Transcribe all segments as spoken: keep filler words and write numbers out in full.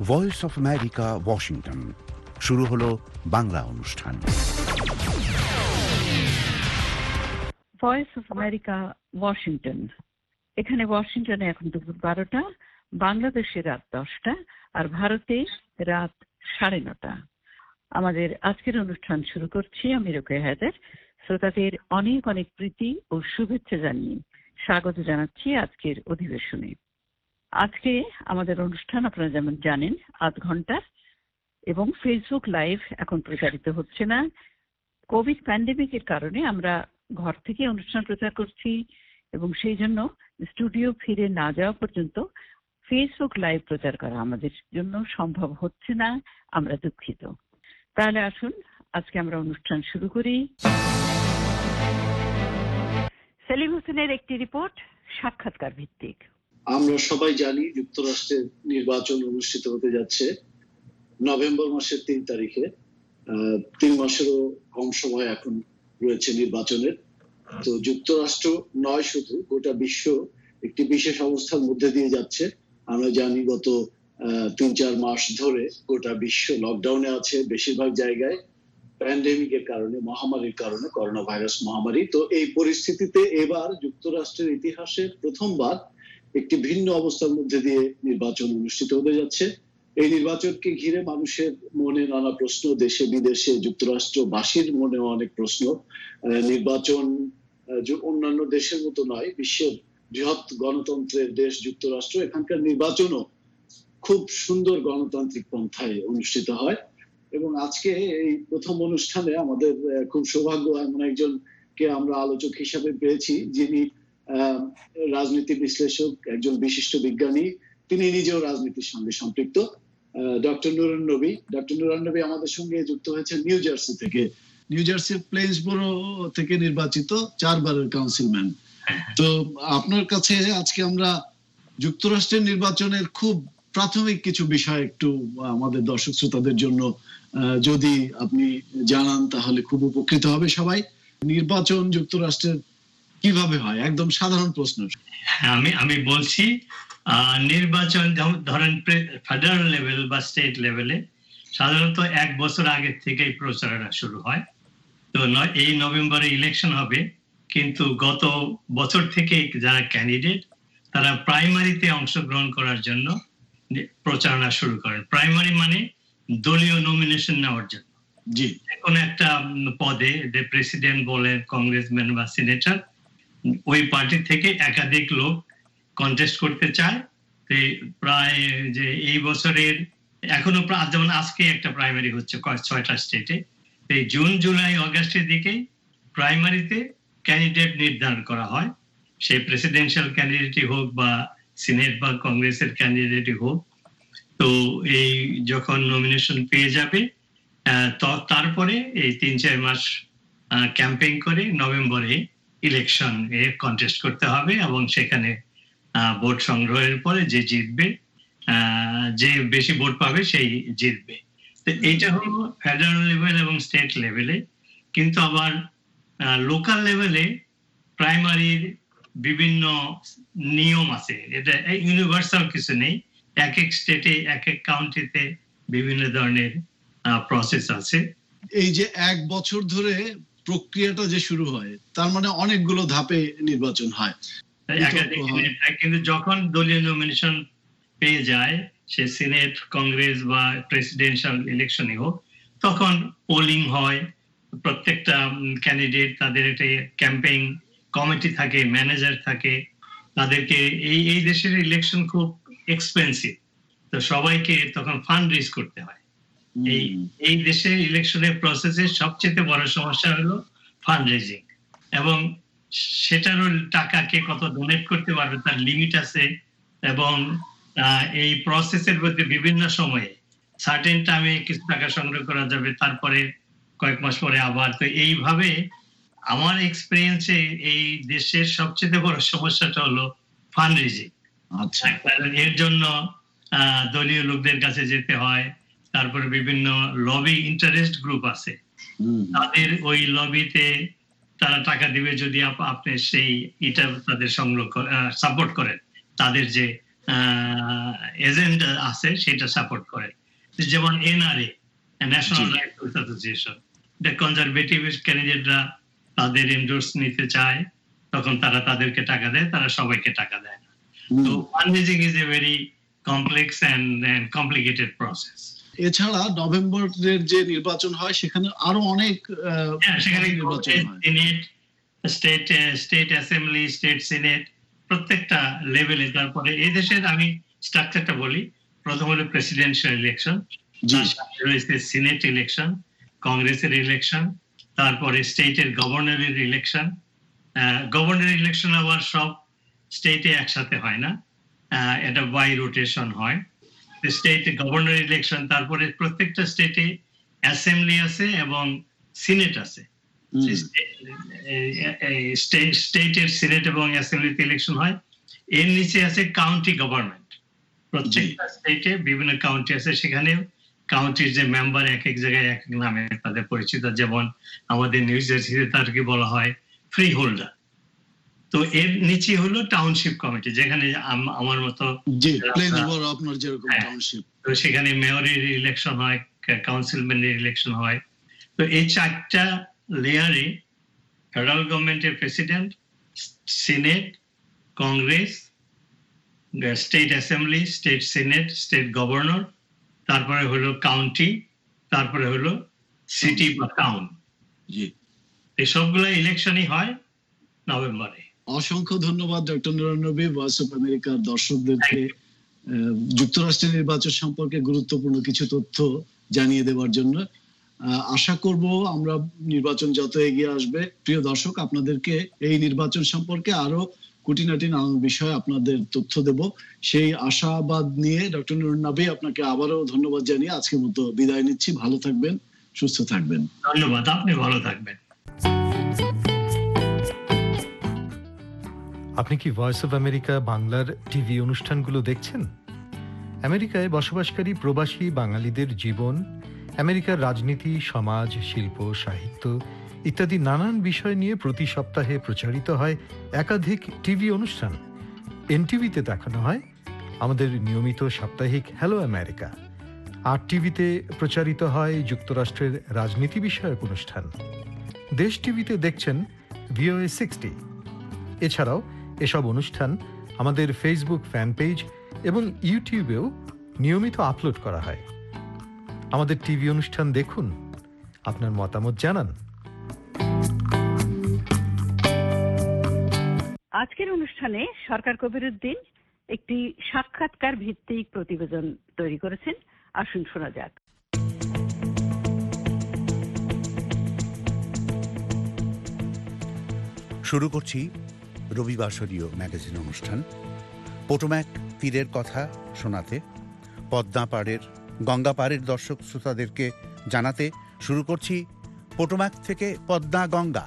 Voice of America, Washington. শুরু হলো বাংলা অনুষ্ঠান। Voice of America, Washington. এখানে ওয়াশিংটনে এখন দুপুর বারোটা, বাংলাদেশে রাত দশটা, আর ভারতে রাত সাড়ে নটা। আমাদের আজকের অনুষ্ঠান শুরু করছি আমি রোকেয়া হায়দার। শ্রোতাদের অনেক অনেক প্রীতি ও শুভেচ্ছা জানিয়ে স্বাগত জানাচ্ছি আজকের অধিবেশনে। আজকে আমাদের অনুষ্ঠান আপনারা যেমন জানেন আধ ঘন্টার, এবং ফেসবুক লাইভ এখন প্রচারিত হচ্ছে না। কোভিড প্যান্ডেমিকের কারণে আমরা ঘর থেকে অনুষ্ঠান প্রচার করছি, এবং সেই জন্য স্টুডিও ফিরে না যাওয়া পর্যন্ত ফেসবুক লাইভ প্রচার করা আমাদের জন্য সম্ভব হচ্ছে না। আমরা দুঃখিত। তাহলে আসুন আজকে আমরা অনুষ্ঠান শুরু করি। সেলিম হোসেনের একটি রিপোর্ট, সাক্ষাৎকার ভিত্তিক। আমরা সবাই জানি যুক্তরাষ্ট্রের নির্বাচন অনুষ্ঠিত হতে যাচ্ছে নভেম্বর মাসের তিন তারিখে। তিন মাসেরও কম সময় এখন রয়েছে নির্বাচনের। তো যুক্তরাষ্ট্র নয়, শুধু গোটা বিশ্ব একটি বিশেষ অবস্থার মধ্যে দিয়ে যাচ্ছে। আমরা জানি গত তিন চার মাস ধরে গোটা বিশ্ব লকডাউনে আছে, বেশিরভাগ জায়গায় প্যান্ডেমিকের কারণে, মহামারীর কারণে, করোনা ভাইরাস মহামারী। তো এই পরিস্থিতিতে এবার যুক্তরাষ্ট্রের ইতিহাসে প্রথমবার একটি ভিন্ন অবস্থার মধ্যে দিয়ে নির্বাচন অনুষ্ঠিত হতে যাচ্ছে। এই নির্বাচনকে ঘিরে মানুষের মনে নানা প্রশ্ন, দেশে বিদেশে যুক্তরাষ্ট্রবাসীর মনেও অনেক প্রশ্ন। নির্বাচন অন্যান্য দেশের মতো নয়, বিশ্বের বৃহৎ গণতন্ত্রের দেশ যুক্তরাষ্ট্র, এখানকার নির্বাচনও খুব সুন্দর গণতান্ত্রিক পন্থায় অনুষ্ঠিত হয়। এবং আজকে এই প্রথম অনুষ্ঠানে আমাদের খুব সৌভাগ্য, এমন একজনকে আমরা আলোচক হিসাবে পেয়েছি, যিনি আহ রাজনীতি বিশ্লেষক, একজন বিশিষ্ট বিজ্ঞানী, তিনি নিজেও রাজনীতির সঙ্গে সম্পৃক্ত। ডক্টর নুরুন নবী ডক্টর নুরুন নবী আমাদের সঙ্গে যুক্ত হয়েছে নিউ জার্সি থেকে। নিউ জার্সি প্লেন্সবরো থেকে নির্বাচিত চারবারের কাউন্সিলম্যান। তো আপনার কাছে আজকে আমরা যুক্তরাষ্ট্রের নির্বাচনের খুব প্রাথমিক কিছু বিষয় একটু আমাদের দর্শক শ্রোতাদের জন্য যদি আপনি জানান তাহলে খুব উপকৃত হবে সবাই। নির্বাচন যুক্তরাষ্ট্রের কিভাবে হয়, একদম সাধারণ প্রশ্ন। আমি আমি বলছি, নির্বাচন ধরেন ফেডারেল লেভেল বা স্টেট লেভেলে সাধারণত এক বছর আগে থেকেই প্রচারণা শুরু হয়। তো এই নভেম্বরে ইলেকশন হবে, কিন্তু গত বছর থেকে যারা ক্যান্ডিডেট তারা প্রাইমারিতে অংশগ্রহণ করার জন্য প্রচারণা শুরু করেন। প্রাইমারি মানে দলীয় নমিনেশন নেওয়ার জন্য। জি, কোন একটা পদে, যে প্রেসিডেন্ট বলেন, কংগ্রেসম্যান বা সিনেটর, ওই পার্টি থেকে একাধিক লোক কন্টেস্ট করতে চায়। প্রায় যে এই বছরের এখনো যেমন আজকে একটা প্রাইমারি হচ্ছে ছয়টা স্টেটে। এই জুন জুলাই অগাস্টের দিকে প্রাইমারিতে ক্যান্ডিডেট নির্ধারণ করা হয়, সেই প্রেসিডেন্সিয়াল ক্যান্ডিডেটই হোক বা সিনেট বা কংগ্রেসের ক্যান্ডিডেটই হোক। তো এই যখন নমিনেশন পেয়ে যাবে তারপরে এই তিন চার মাস ক্যাম্পেইন করে নভেম্বরে ইলেকশন এ কন্টেস্ট করতে হবে, এবং সেখানে ভোট সংগ্রহের পরে যে জিতবে, যে বেশি ভোট পাবে সেই জিতবে। তো এইটা হলো ফেডারেল লেভেল এবং স্টেট লেভেলে। কিন্তু আবার লোকাল লেভেলে প্রাইমারির বিভিন্ন নিয়ম আছে, এটা ইউনিভার্সাল কিছু নেই। এক এক স্টেটে, এক এক কাউন্টিতে বিভিন্ন ধরনের প্রসেস আছে। এই যে এক বছর ধরে প্রক্রিয়াটা যে শুরু হয়, তার মানে অনেকগুলো ধাপে নির্বাচন হয়। কিন্তু যখন দলীয় নমিনেশন পেয়ে যায়, সে সিনেট, কংগ্রেস বা প্রেসিডেন্সিয়াল ইলেকশনই হোক, তখন পোলিং হয়। প্রত্যেকটা ক্যান্ডিডেট, তাদের একটা ক্যাম্পেইন কমিটি থাকে, ম্যানেজার থাকে, তাদেরকে এই এই দেশের ইলেকশন খুব এক্সপেন্সিভ, তো সবাইকে তখন ফান্ড রেজ করতে হয়। এই এই দেশের ইলেকশনের প্রসেসের সবচেয়ে বড় সমস্যা হলো ফান্ড রেজিং, এবং সেটারও টাকা কে কত ডোনেট করতে পারবে তার লিমিট আছে। এবং এই প্রসেসের মধ্যে বিভিন্ন সময়ে সার্টেন টাইমে কিছু টাকা সংগ্রহ করা যাবে, তারপরে কয়েক মাস পরে আবার। তো এইভাবে আমার এক্সপেরিয়েন্সে এই দেশের সবচেয়ে বড় সমস্যাটা হলো ফান্ড রেজিং। আচ্ছা, এর জন্য আহ দলীয় লোকদের কাছে যেতে হয়, তারপরে বিভিন্ন লবি ইন্টারেস্ট গ্রুপ আছে, তাদের ওই লবিতে তারা টাকা দিবে যদি আপনি সেই এটা তাদের সংগ্রহ সাপোর্ট করেন, তাদের যে এজেন্ট আছে সেটা সাপোর্ট করে। যেমন এনআরএ, ন্যাশনাল রাইফেলস অ্যাসোসিয়েশন, এটা কনজারভেটিভ ক্যান্ডিডেটরা তাদের এন্ডোর্স নিতে চায়, তখন তারা তাদেরকে টাকা দেয়, তারা সবাইকে টাকা দেয় না। তো fundraising is a very complex and complicated process. এছাড়া নভেম্বরের যে নির্বাচন হয় সেখানে আরো অনেক সেখানে senate, state state assembly, state senate, প্রত্যেকটা লেভেলে। তারপরে এই দেশের আমি স্ট্রাকচারটা বলি, প্রথম হলো প্রেসিডেন্সিয়াল ইলেকশন, রয়েছে সিনেট ইলেকশন, কংগ্রেসের ইলেকশন, তারপরে স্টেটের গভর্নরের ইলেকশন। গভর্নর ইলেকশন আবার সব স্টেটে একসাথে হয় না, এটা বাই রোটেশন হয়। স্টেট গভর্নর ইলেকশন, তারপরে প্রত্যেকটা স্টেটে অ্যাসেম্বলি আছে এবং সিনেট আছে। স্টেটের সিনেট এবং অ্যাসেম্বলিতে ইলেকশন হয়। এর নিচে আছে কাউন্টি গভর্নমেন্ট, প্রত্যেকটা স্টেটে বিভিন্ন কাউন্টি আছে, সেখানে কাউন্টির যে মেম্বার এক এক জায়গায় এক এক নামে তাদের পরিচিত। যেমন আমাদের নিউ জার্সিতে তাদেরকে বলা হয় ফ্রি হোল্ডার। তো এর নিচে হলো টাউনশিপ কমিটি, যেখানে আমার মতো তো সেখানে মেয়রের ইলেকশন হয়, কাউন্সিলম্যানের ইলেকশন হয়। তো এই চারটা লেয়ারে ফেডারেল গভর্নমেন্টের president, senate, congress, state assembly, state senate, state governor, তারপরে হলো কাউন্টি, তারপরে হলো সিটি বা টাউন। এই সবগুলো ইলেকশনই হয় নভেম্বরে। অসংখ্য ধন্যবাদ ডক্টর নুরুন নবী, ভয়েস অফ আমেরিকার দর্শকদেরকে যুক্তরাষ্ট্রের নির্বাচন সম্পর্কে গুরুত্বপূর্ণ কিছু তথ্য জানিয়ে দেওয়ার জন্য। আশা করব আমরা নির্বাচন যত এগিয়ে আসবে, প্রিয় দর্শক, আপনাদেরকে এই নির্বাচন সম্পর্কে আরো খুঁটিনাটি নানান বিষয়ে আপনাদের তথ্য দেব, সেই আশাবাদ নিয়ে ডক্টর নুরুন নবী আপনাকে আবারও ধন্যবাদ জানিয়ে আজকের মতো বিদায় নিচ্ছি। ভালো থাকবেন, সুস্থ থাকবেন। ধন্যবাদ, আপনি ভালো থাকবেন। আপনি কি ভয়েস অফ আমেরিকা বাংলার টিভি অনুষ্ঠানগুলো দেখছেন? আমেরিকায় বসবাসকারী প্রবাসী বাঙালিদের জীবন, আমেরিকার রাজনীতি, সমাজ, শিল্প, সাহিত্য ইত্যাদি নানান বিষয় নিয়ে প্রতি সপ্তাহে প্রচারিত হয় একাধিক টিভি অনুষ্ঠান। এনটিভিতে দেখানো হয় আমাদের নিয়মিত সাপ্তাহিক হ্যালো আমেরিকা। আর টিভিতে প্রচারিত হয় যুক্তরাষ্ট্রের রাজনীতি বিষয়ক অনুষ্ঠান। দেশ টিভিতে দেখছেন ভিওএ সিক্সটি। এছাড়াও এসব অনুষ্ঠান আমাদের ফেসবুক ফ্যান পেজ এবং ইউটিউবেও নিয়মিত আপলোড করা হয়। আমাদের টিভি অনুষ্ঠান দেখুন, আপনার মতামত জানান। আজকের অনুষ্ঠানে সরকার কবিরউদ্দিন একটি সাক্ষাৎকার ভিত্তিক প্রতিবেদন তৈরি করেছেন। আসুন শোনা যাক। শুরু করছি রবিবাসরীয় ম্যাগাজিন অনুষ্ঠান পোটোম্যাক তীরের কথা শোনাতে, পদ্মা পাড়ের, গঙ্গা পাড়ের দর্শক শ্রোতাদেরকে জানাতে শুরু করছি পোটোম্যাক থেকে পদ্মা গঙ্গা।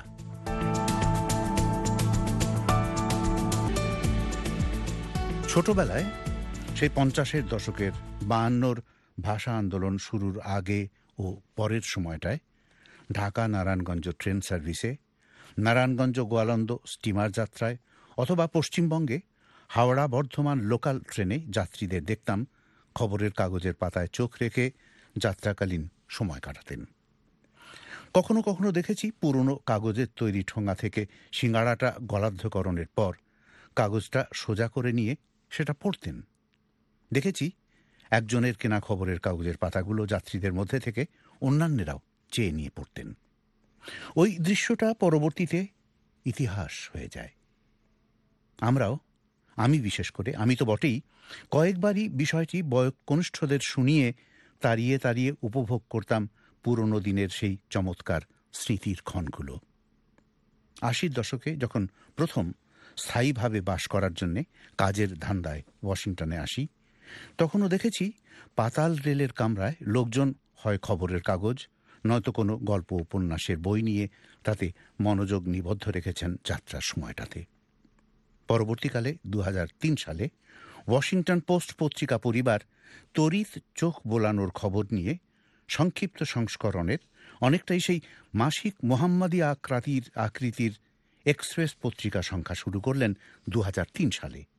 ছোটবেলায় সেই পঞ্চাশের দশকের বায়ান্নর ভাষা আন্দোলন শুরুর আগে ও পরের সময়টায় ঢাকা নারায়ণগঞ্জ ট্রেন সার্ভিসে, নারায়ণগঞ্জ গোয়ালন্দ স্টিমার যাত্রায় অথবা পশ্চিমবঙ্গে হাওড়া বর্ধমান লোকাল ট্রেনে যাত্রীদের দেখতাম খবরের কাগজের পাতায় চোখ রেখে যাত্রাকালীন সময় কাটাতেন। কখনো কখনো দেখেছি পুরনো কাগজের তৈরি ঠোঙা থেকে সিঙ্গাড়াটা গলাধ্যকরণের পর কাগজটা সোজা করে নিয়ে সেটা পড়তেন। দেখেছি একজনের কেনা খবরের কাগজের পাতাগুলো যাত্রীদের মধ্যে থেকে অন্যান্যরাও চেয়ে নিয়ে পড়তেন। ওই দৃশ্যটা পরবর্তীতে ইতিহাস হয়ে যায়। আমরাও, আমি বিশেষ করে, আমি তো বটেই, কয়েকবারই বিষয়টি বয়োকনিষ্ঠদের শুনিয়ে তাড়িয়ে তাড়িয়ে উপভোগ করতাম পুরনো দিনের সেই চমৎকার স্মৃতির ক্ষণগুলো। আশির দশকে যখন প্রথম স্থায়ীভাবে বাস করার জন্যে কাজের ধান্দায় ওয়াশিংটনে আসি, তখনও দেখেছি পাতাল রেলের কামরায় লোকজন হয় খবরের কাগজ নয়তো কোনো গল্প উপন্যাসের বই নিয়ে তাতে মনোযোগ নিবদ্ধ রেখেছেন যাত্রার সময়টাতে। পরবর্তীকালে দু হাজার তিন সালে ওয়াশিংটন পোস্ট পত্রিকা পরিবার তড়িৎ চোখ বোলানোর খবর নিয়ে সংক্ষিপ্ত সংস্করণের অনেকটাই সেই মাসিক মোহাম্মদী আকৃতির আকৃতির এক্সপ্রেস পত্রিকা সংখ্যা শুরু করলেন দু হাজার তিন সালে।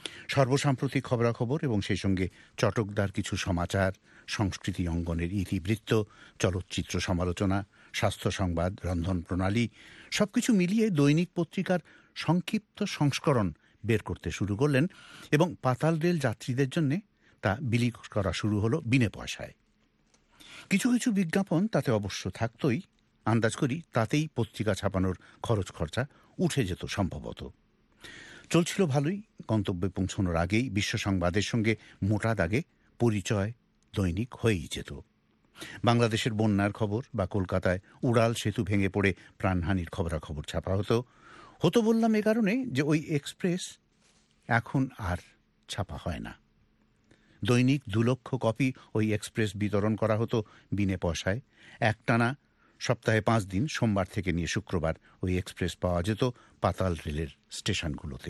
সর্বসাম্প্রতিক খবরাখবর এবং সেই সঙ্গে চটকদার কিছু সমাচার, সংস্কৃতি অঙ্গনের ইতিবৃত্ত, চলচ্চিত্র সমালোচনা, স্বাস্থ্য সংবাদ, রন্ধন প্রণালী সবকিছু মিলিয়ে দৈনিক পত্রিকার সংক্ষিপ্ত সংস্করণ বের করতে শুরু করলেন এবং পাতাল রেল যাত্রীদের জন্য তা বিলি করা শুরু হলো বিনে পয়সায়। কিছু কিছু বিজ্ঞাপন তাতে অবশ্য থাকতই, আন্দাজ করি তাতেই পত্রিকা ছাপানোর খরচ খরচা উঠে যেত সম্ভবত। চলছিল ভালোই, গন্তব্যে পৌঁছানোর আগেই বিশ্ব সংবাদের সঙ্গে মোটা দাগে পরিচয় দৈনিক হয়েই যেত। বাংলাদেশের বন্যার খবর বা কলকাতায় উড়াল সেতু ভেঙে পড়ে প্রাণহানির খবরাখবর ছাপা হতো। হতো বললাম এ কারণে যে ওই এক্সপ্রেস এখন আর ছাপা হয় না। দৈনিক দু লক্ষ কপি ওই এক্সপ্রেস বিতরণ করা হতো বিনে পয়সায়। একটানা সপ্তাহে পাঁচ দিন, সোমবার থেকে নিয়ে শুক্রবার ওই এক্সপ্রেস পাওয়া যেত পাতাল রেলের স্টেশনগুলোতে।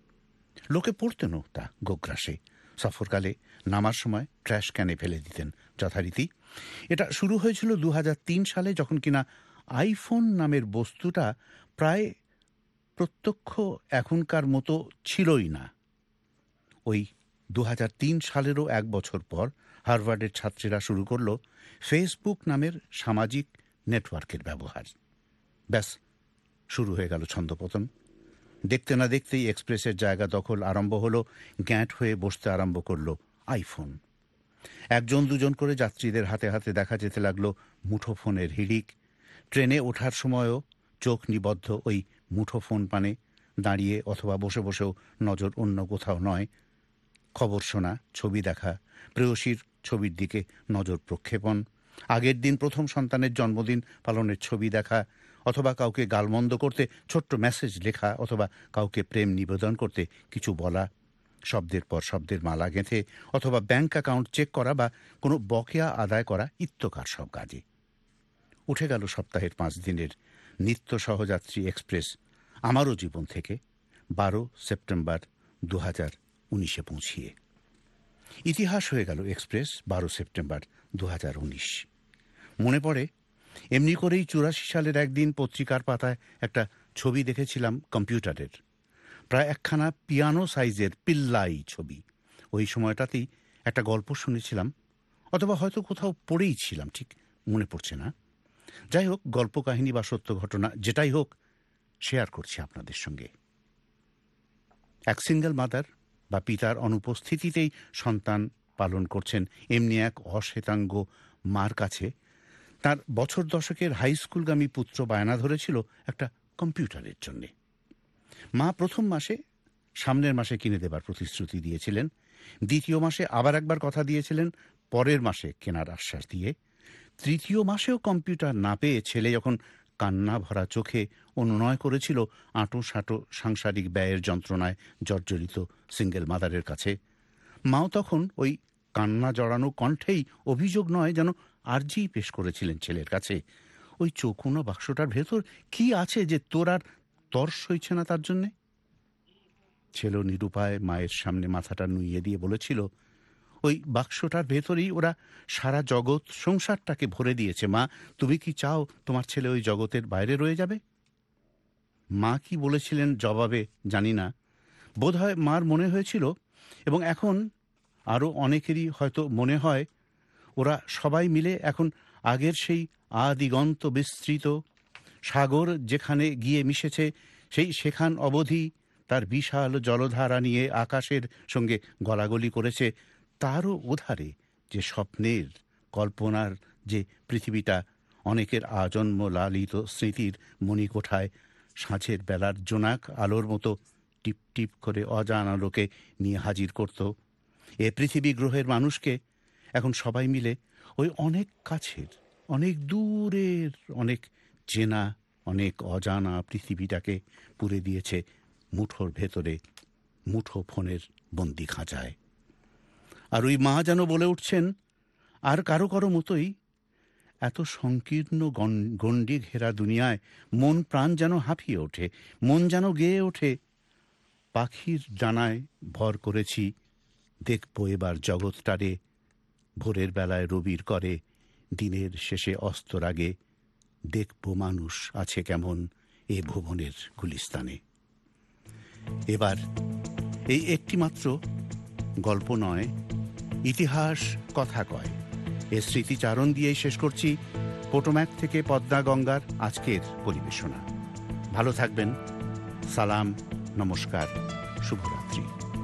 লোকে পড়তেনও তা গোগ্রাসে। সফরকালে নামার সময় ট্র্যাশ ক্যানে ফেলে দিতেন যথারীতি। এটা শুরু হয়েছিল দু হাজার তিন সালে, যখন কিনা আইফোন নামের বস্তুটা প্রায় প্রত্যক্ষ এখনকার মতো ছিলই না। ওই দু হাজার তিন সালেরও এক বছর পর হার্ভার্ডের ছাত্রীরা শুরু করল ফেসবুক নামের সামাজিক নেটওয়ার্কের ব্যবহার। ব্যাস, শুরু হয়ে গেল ছন্দপতন। দেখতে না দেখতেই এক্সপ্রেসের জায়গা দখল আরম্ভ হলো, গ্যাঁট হয়ে বসতে আরম্ভ করলো আইফোন। একজন দুজন করে যাত্রীদের হাতে হাতে দেখা যেতে লাগলো মুঠোফোনের হিড়িক। ট্রেনে ওঠার সময়ও চোখ নিবদ্ধ ওই মুঠোফোন পানে, দাঁড়িয়ে অথবা বসে বসেও নজর অন্য কোথাও নয়। খবর শোনা, ছবি দেখা, প্রেয়সীর ছবির দিকে নজর প্রক্ষেপণ, আগের দিন প্রথম সন্তানের জন্মদিন পালনের ছবি দেখা, অথবা কাউকে গালমন্দ করতে ছোট্ট মেসেজ লেখা, অথবা কাউকে প্রেম নিবেদন করতে কিছু বলা, শব্দের পর শব্দের মালা গেঁথে, অথবা ব্যাংক অ্যাকাউন্ট চেক করা বা কোনো বকেয়া আদায় করা ইত্যকার সব কাজে। উঠে গেল সপ্তাহের পাঁচ দিনের নিত্য সহযাত্রী এক্সপ্রেস আমারও জীবন থেকে বারো সেপ্টেম্বর দু হাজার উনিশে পৌঁছিয়ে। ইতিহাস হয়ে গেল এক্সপ্রেস বারো সেপ্টেম্বর দু হাজার উনিশ। মনে পড়ে এমনি করেই চুরাশি সালের একদিন পত্রিকার পাতায় একটা ছবি দেখেছিলাম কম্পিউটারের, প্রায় একখানা পিয়ানো সাইজের পিল্লাই ছবি। ওই সময়টাতেই একটা গল্প শুনেছিলাম, অথবা হয়তো কোথাও পড়েই ছিলাম, ঠিক মনে পড়ছে না। যাই হোক, গল্প কাহিনী বা সত্য ঘটনা যেটাই হোক, শেয়ার করছি আপনাদের সঙ্গে। এক সিঙ্গেল মাদার বা পিতার অনুপস্থিতিতেই সন্তান পালন করছেন এমনি এক অশ্বেতাঙ্গ মার কাছে তার বছর দশকের হাই স্কুলগামী পুত্র বায়না ধরেছিল একটা কম্পিউটারের জন্যে। মা প্রথম মাসে, সামনের মাসে কিনে দেবার প্রতিশ্রুতি দিয়েছিলেন। দ্বিতীয় মাসে আবার একবার কথা দিয়েছিলেন পরের মাসে কেনার আশ্বাস দিয়ে। তৃতীয় মাসেও কম্পিউটার না পেয়ে ছেলে যখন কান্না ভরা চোখে অনুনয় করেছিল আঁটো সাঁটো সাংসারিক ব্যয়ের যন্ত্রণায় জর্জরিত সিঙ্গেল মাদারের কাছে, মাও তখন ওই কান্না জড়ানো কণ্ঠেই অভিযোগ নয় যেন আর্জি পেশ করেছিলেন ছেলের কাছে, ওই চৌকোনো বাক্সটার ভেতর কি আছে যে তোর আর তর্স হইছে না তার জন্যে? ছেলে নিরুপায় মায়ের সামনে মাথাটা নুইয়ে দিয়ে বলেছিল, ওই বাক্সটার ভেতরেই ওরা সারা জগৎ সংসারটাকে ভরে দিয়েছে মা, তুমি কি চাও তোমার ছেলে ওই জগতের বাইরে রয়ে যাবে? মা কি বলেছিলেন জবাবে জানি না, বোধহয় মার মনে হয়েছিল, এবং এখন আরও অনেকেরই হয়তো মনে হয়, ওরা সবাই মিলে এখন আগের সেই আদিগন্ত বিস্তৃত সাগর যেখানে গিয়ে মিশেছে, সেই সেখান অবধি তার বিশাল জলধারা নিয়ে আকাশের সঙ্গে গলাগলি করেছে, তারও ওধারে যে স্বপ্নের কল্পনার যে পৃথিবীটা অনেকের আজন্ম লালিত স্মৃতির মণিকোঠায় সাঁঝের বেলার জোনাক আলোর মতো টিপ টিপ করে অজানা লোকে নিয়ে হাজির করত। এ পৃথিবী গ্রহের মানুষকে এখন সবাই মিলে ওই অনেক কাছের, অনেক দূরের, অনেক চেনা, অনেক অজানা পৃথিবীটাকে পুরে দিয়েছে মুঠোর ভেতরে, মুঠো ফোনের বন্দি খাঁচায়। আর ওই মা যেন বলে উঠছেন, আর কারো কারো মতোই এত সংকীর্ণ গণ্ডি ঘেরা দুনিয়ায় মন প্রাণ যেন হাঁপিয়ে ওঠে, মন যেন গেয়ে ওঠে, পাখির ডানায় ভর করেছি, দেখবো এবার জগৎটারে, ভোরের বেলায় রবির করে, দিনের শেষে অস্তর আগে, দেখবো মানুষ আছে কেমন এ ভুবনের গুলিস্তানে। এবার এই একটি মাত্র গল্প নয়, ইতিহাস কথা কয়। এর স্মৃতিচারণ দিয়েই শেষ করছি পোটোম্যাক থেকে পদ্মা গঙ্গার আজকের পরিবেশনা। ভালো থাকবেন। সালাম, নমস্কার, শুভরাত্রি।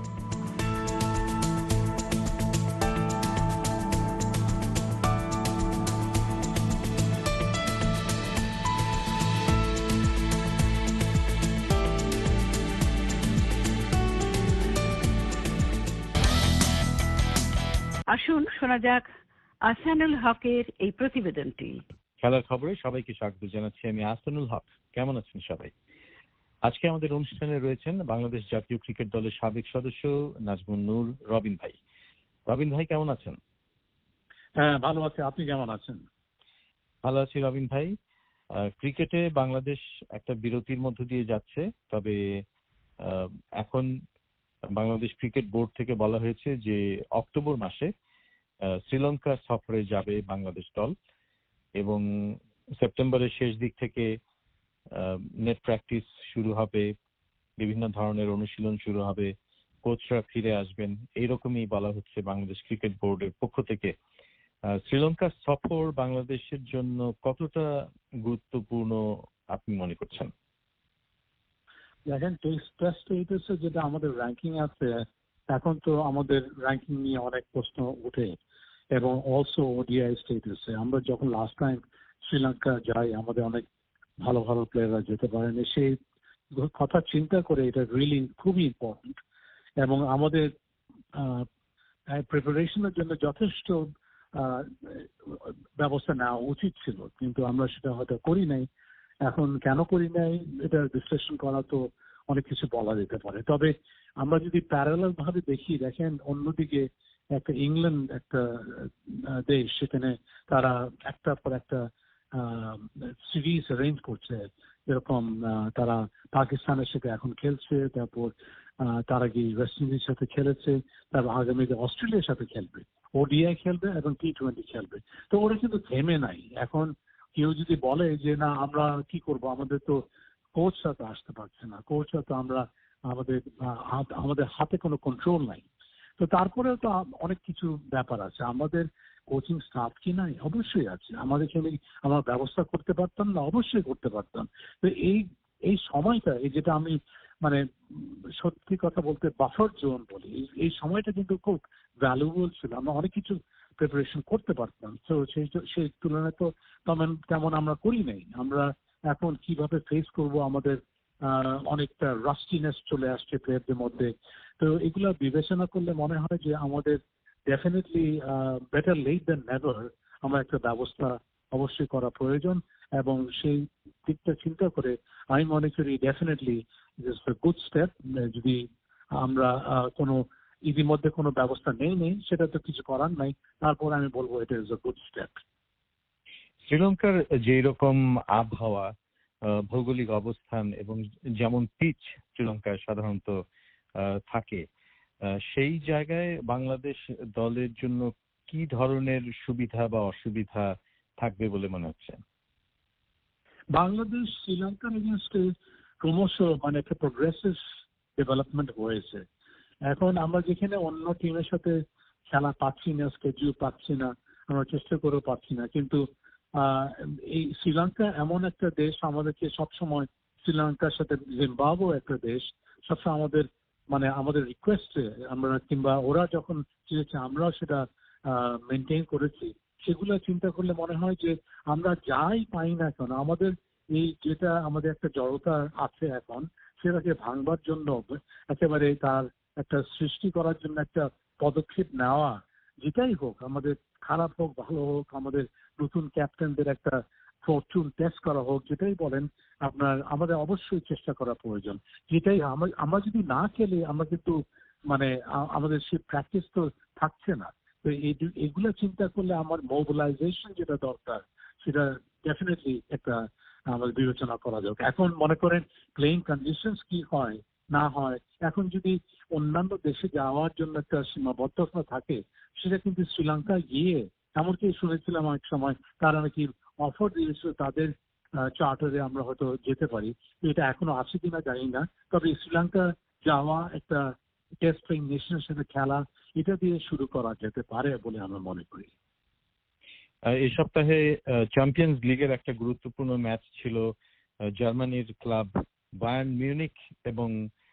আসুন শোনা যাক আহসানুল হকের এই প্রতিবেদনটি। খেলার খবরে সবাইকে স্বাগত জানাচ্ছি, আমি আহসানুল হক। কেমন আছেন সবাই? আজকে আমাদের অনুষ্ঠানে রয়েছেন বাংলাদেশ জাতীয় ক্রিকেট দলের সাবেক সদস্য নাজমুন নূর রবিন ভাই। রবিন ভাই কেমন আছেন? হ্যাঁ, ভালো আছি। আপনি কেমন আছেন? ভালো আছি রবিন ভাই। ক্রিকেটে বাংলাদেশ একটা বিরতির মধ্য দিয়ে যাচ্ছে, তবে এখন বাংলাদেশ ক্রিকেট বোর্ড থেকে বলা হয়েছে যে অক্টোবর মাসে শ্রীলঙ্কা সফরে যাবে বাংলাদেশ দল এবং সেপ্টেম্বরের শেষ দিক থেকে নেট প্র্যাকটিস শুরু হবে, বিভিন্ন ধরনের অনুশীলন শুরু হবে, কোচরা ফিরে আসবেন, এইরকমই বলা হচ্ছে বাংলাদেশ ক্রিকেট বোর্ডের পক্ষ থেকে। শ্রীলঙ্কা সফর বাংলাদেশের জন্য কতটা গুরুত্বপূর্ণ আপনি মনে করছেন? দেখেন, টেস্ট এইটাছে যেটা আমাদের র্যাঙ্কিং আছে, এখন তো আমাদের র্যাঙ্কিং নিয়ে অনেক প্রশ্ন উঠে, এবং অলসো ওডিআই স্টেটাসে আমরা যখন লাস্ট টাইম শ্রীলঙ্কা যাই আমাদের অনেক ভালো ভালো প্লেয়াররা যেতে পারেন। সেই কথা চিন্তা করে এটা রিয়েলি খুবই ইম্পর্টেন্ট, এবং আমাদের প্রিপারেশনের জন্য যথেষ্ট ব্যবস্থা নেওয়া উচিত ছিল, কিন্তু আমরা সেটা হয়তো করি নাই। এখন কেন করি নাই এটা বিশ্লেষণ করা তো অনেক কিছু বলা যেতে পারে। তবে আমরা যদি প্যারালাল ভাবে দেখি, দেখেন অন্যদিকে একটা ইংল্যান্ড একটা দেশ, সেখানে তারা একটার পর একটা সিরিজ অ্যারেঞ্জ করছে, যেরকম তারা পাকিস্তানের সাথে এখন খেলছে, তারপর তার আগে ওয়েস্ট ইন্ডিজের সাথে খেলেছে, তারপর আগামীতে অস্ট্রেলিয়ার সাথে খেলবে, ওডিআই খেলবে এবং টি টোয়েন্টি খেলবে। তো ওরা কিন্তু থেমে নাই। এখন কেউ যদি বলে যে না আমরা কি করব, আমাদের তো কোচরা তো আসতে পারছে না, কোচরা তো আমরা আমাদের আমাদের হাতে কোনো কন্ট্রোল নাই। তো তারপরেও তো অনেক কিছু ব্যাপার আছে। আমাদের কোচিং স্টাফ কি নাই? অবশ্যই আছে। আমাদের এখানে আমরা ব্যবস্থা করতে পারতাম না? অবশ্যই করতে পারতাম। তো এই এই সময়টা, এই যেটা আমি মানে সত্যি কথা বলতে বাফার জোন বলি, এই সময়টা কিন্তু খুব ভ্যালুয়েবল ছিল। আমরা অনেক কিছু প্রিপারেশন করতে পারতাম। তো সেই সেই তুলনায় তো তেমন তেমন আমরা করি নাই। আমরা এখন কিভাবে ফেস করব, আমাদের অনেকটা রাস্টিনেস চলে আসছে প্লেয়ারদের মধ্যে। তো এগুলো বিবেচনা করলে মনে হয় যে আমাদের definitely better late than never আমরা একটা ব্যবস্থা অবশ্যই করা প্রয়োজন, এবং সেই দিকটা চিন্তা করে আমি মনে করি definitely it's a good step. যদি আমরা কোনো ইতিমধ্যে কোনো ব্যবস্থা নেই নেই সেটা তো কিছু করার নাই, তারপর আমি বলবো এটা ইজ আ গুড স্টেপ। শ্রীলঙ্কার যে রকম আবহাওয়া, ভৌগোলিক অবস্থান এবং যেমন পিচ শ্রীলঙ্কায় সাধারণত থাকে, সেই জায়গায় বাংলাদেশ দলের জন্য কি ধরনের সুবিধা বা অসুবিধা থাকবে বলে মনে হচ্ছে? বাংলাদেশ শ্রীলঙ্কার এগেনস্টে ক্রমশ মানে একটা প্রোগ্রেসিভ ডেভেলপমেন্ট হয়েছে। এখন আমরা যেখানে অন্য টিমের সাথে খেলা পাচ্ছি না, স্কেডিউল পাচ্ছি না, আমরা চেষ্টা করেও পাচ্ছি না, কিন্তু এই শ্রীলঙ্কা এমন একটা দেশ আমাদেরকে সবসময়, শ্রীলঙ্কার সাথে জিম্বাবুয়ে একটা দেশ, সবসময় আমাদের মানে আমাদের রিকোয়েস্টে আমরা, কিংবা ওরা যখন চেয়েছে আমরাও সেটা মেনটেন করেছি। সেগুলো চিন্তা করলে মনে হয় যে আমরা যাই পাই না কেন, আমাদের এই যেটা আমাদের একটা জড়তা আছে এখন, সেটাকে ভাঙবার জন্য একেবারে তার একটা সৃষ্টি করার জন্য একটা পদক্ষেপ নেওয়া, যেটাই হোক, আমাদের খারাপ হোক ভালো হোক, আমাদের নতুন ক্যাপ্টেনদের একটা ফরচুন টেস্ট করা হোক, যেটাই বলেন আপনার, আমাদের অবশ্যই চেষ্টা করা প্রয়োজন। যেটাই আমরা যদি না খেলি, আমরা কিন্তু মানে আমাদের সেই প্র্যাকটিস তো থাকছে না। তো এগুলো চিন্তা করলে আমার মোবিলাইজেশন যেটা দরকার, সেটা ডেফিনেটলি একটা আমাদের বিবেচনা করা যাক। এখন মনে করেন প্লেইং কন্ডিশনস কি হয় না হয়, এখন যদি অন্যান্য দেশে যাওয়ার জন্য একটা সীমাবদ্ধতা থাকে, সেটা কিন্তু শ্রীলঙ্কা গিয়ে, এমনকি শুনেছিলাম এক সময় তারা নাকি অফার দিয়েছিল তাদের চার্টারে আমরা হয়তো যেতে পারি। এটা এখনো আছে কিনা জানি না, তবে শ্রীলঙ্কা যাওয়া একটা টেস্ট প্লেইং নেশনের সাথে খেলা, এটা দিয়ে শুরু করা যেতে পারে বলে আমরা মনে করি। এই সপ্তাহে চ্যাম্পিয়ন্স লিগের একটা গুরুত্বপূর্ণ ম্যাচ ছিল জার্মানির ক্লাব বায়ার্ন মিউনিখ এবং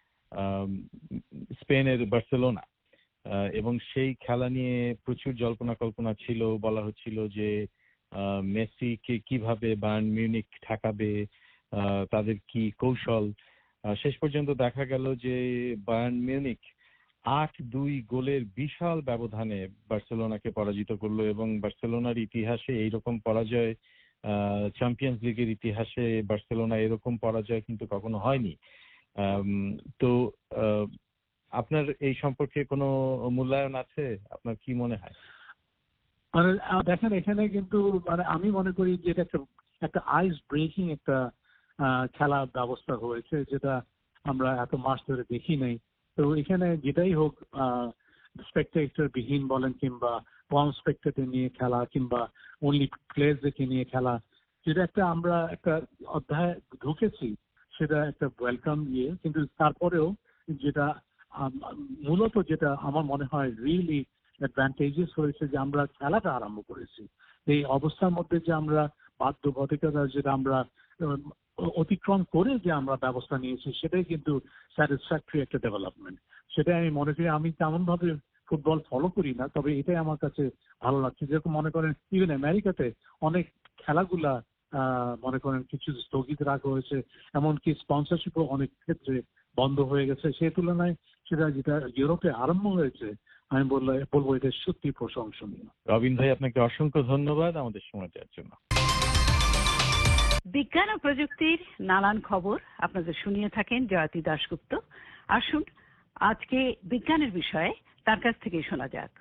স্পেনের বার্সেলোনা, এবং সেই খেলা নিয়ে প্রচুর জল্পনা কল্পনা ছিল। বলা হচ্ছিল যে মেসিকে কিভাবে বায়ার্ন মিউনিখ ঠেকাবে, তাদের কি কৌশল। শেষ পর্যন্ত দেখা গেল যে বায়ার্ন মিউনিখ আট দুই গোলের বিশাল ব্যবধানে বার্সেলোনাকে পরাজিত করলো, এবং বার্সেলোনার ইতিহাসে এইরকম পরাজয়, চ্যাম্পিয়ন্স লিগের ইতিহাসে বার্সেলোনা এরকম পরাজয় কিন্তু কখনো হয়নি। তো আপনার এই সম্পর্কে কোনো মূল্যায়ন আছে? আপনার কি মনে হয়? মানে দেখেন, এখানে কিন্তু মানে আমি মনে করি যে এটা একটা আইস ব্রেকিং একটা খেলা ব্যবস্থা হয়েছে, যেটা আমরা এত মাস ধরে দেখি নাই। তো এখানে যেটাই হোক, স্পেকটেটর বিহীন বলেন কিংবা কম স্পেকটেটর নিয়ে খেলা কিংবা অনলি প্লেয়ার্স দেখে নিয়ে খেলা, যেটা একটা আমরা একটা অধ্যায় ঢুকেছি, সেটা একটা ওয়েলকাম ইয়ে। কিন্তু তারপরেও যেটা মূলত যেটা আমার মনে হয় রিয়েলি অ্যাডভান্টেজেস হয়েছে, যে আমরা খেলাটা আরম্ভ করেছি। এই অবস্থার মধ্যে যে আমরা বাধ্যবাধকতা যেটা আমরা অতিক্রম করে যে আমরা ব্যবস্থা নিয়েছি, সেটাই কিন্তু স্যাটিসফ্যাক্টরি একটা ডেভেলপমেন্ট। সেটাই আমি মনে করি। আমি তেমন ভাবে ফুটবল ফলো করি না, তবে এটাই আমার কাছে ভালো লাগছে। যেরকম মনে করেন ইভেন আমেরিকাতে অনেক খেলাগুলা মনে করেন কিছু স্থগিত রাখা হয়েছে, এমনকি স্পন্সরশিপও অনেক ক্ষেত্রে বন্ধ হয়ে গেছে। সেই তুলনায় সেটা যেটা ইউরোপে আরম্ভ হয়েছে, আমি বললে বলবো এটা সত্যি প্রশংসনীয়। রবিন ভাই, আপনাকে অসংখ্য ধন্যবাদ আমাদের সময় দেওয়ার জন্য। বিজ্ঞান ও প্রযুক্তির নানান খবর আপনাদের শুনিয়ে থাকেন জয়তী দাশগুপ্ত। আসুন আজকে বিজ্ঞানের বিষয়ে তার কাছ থেকে শোনা যাক।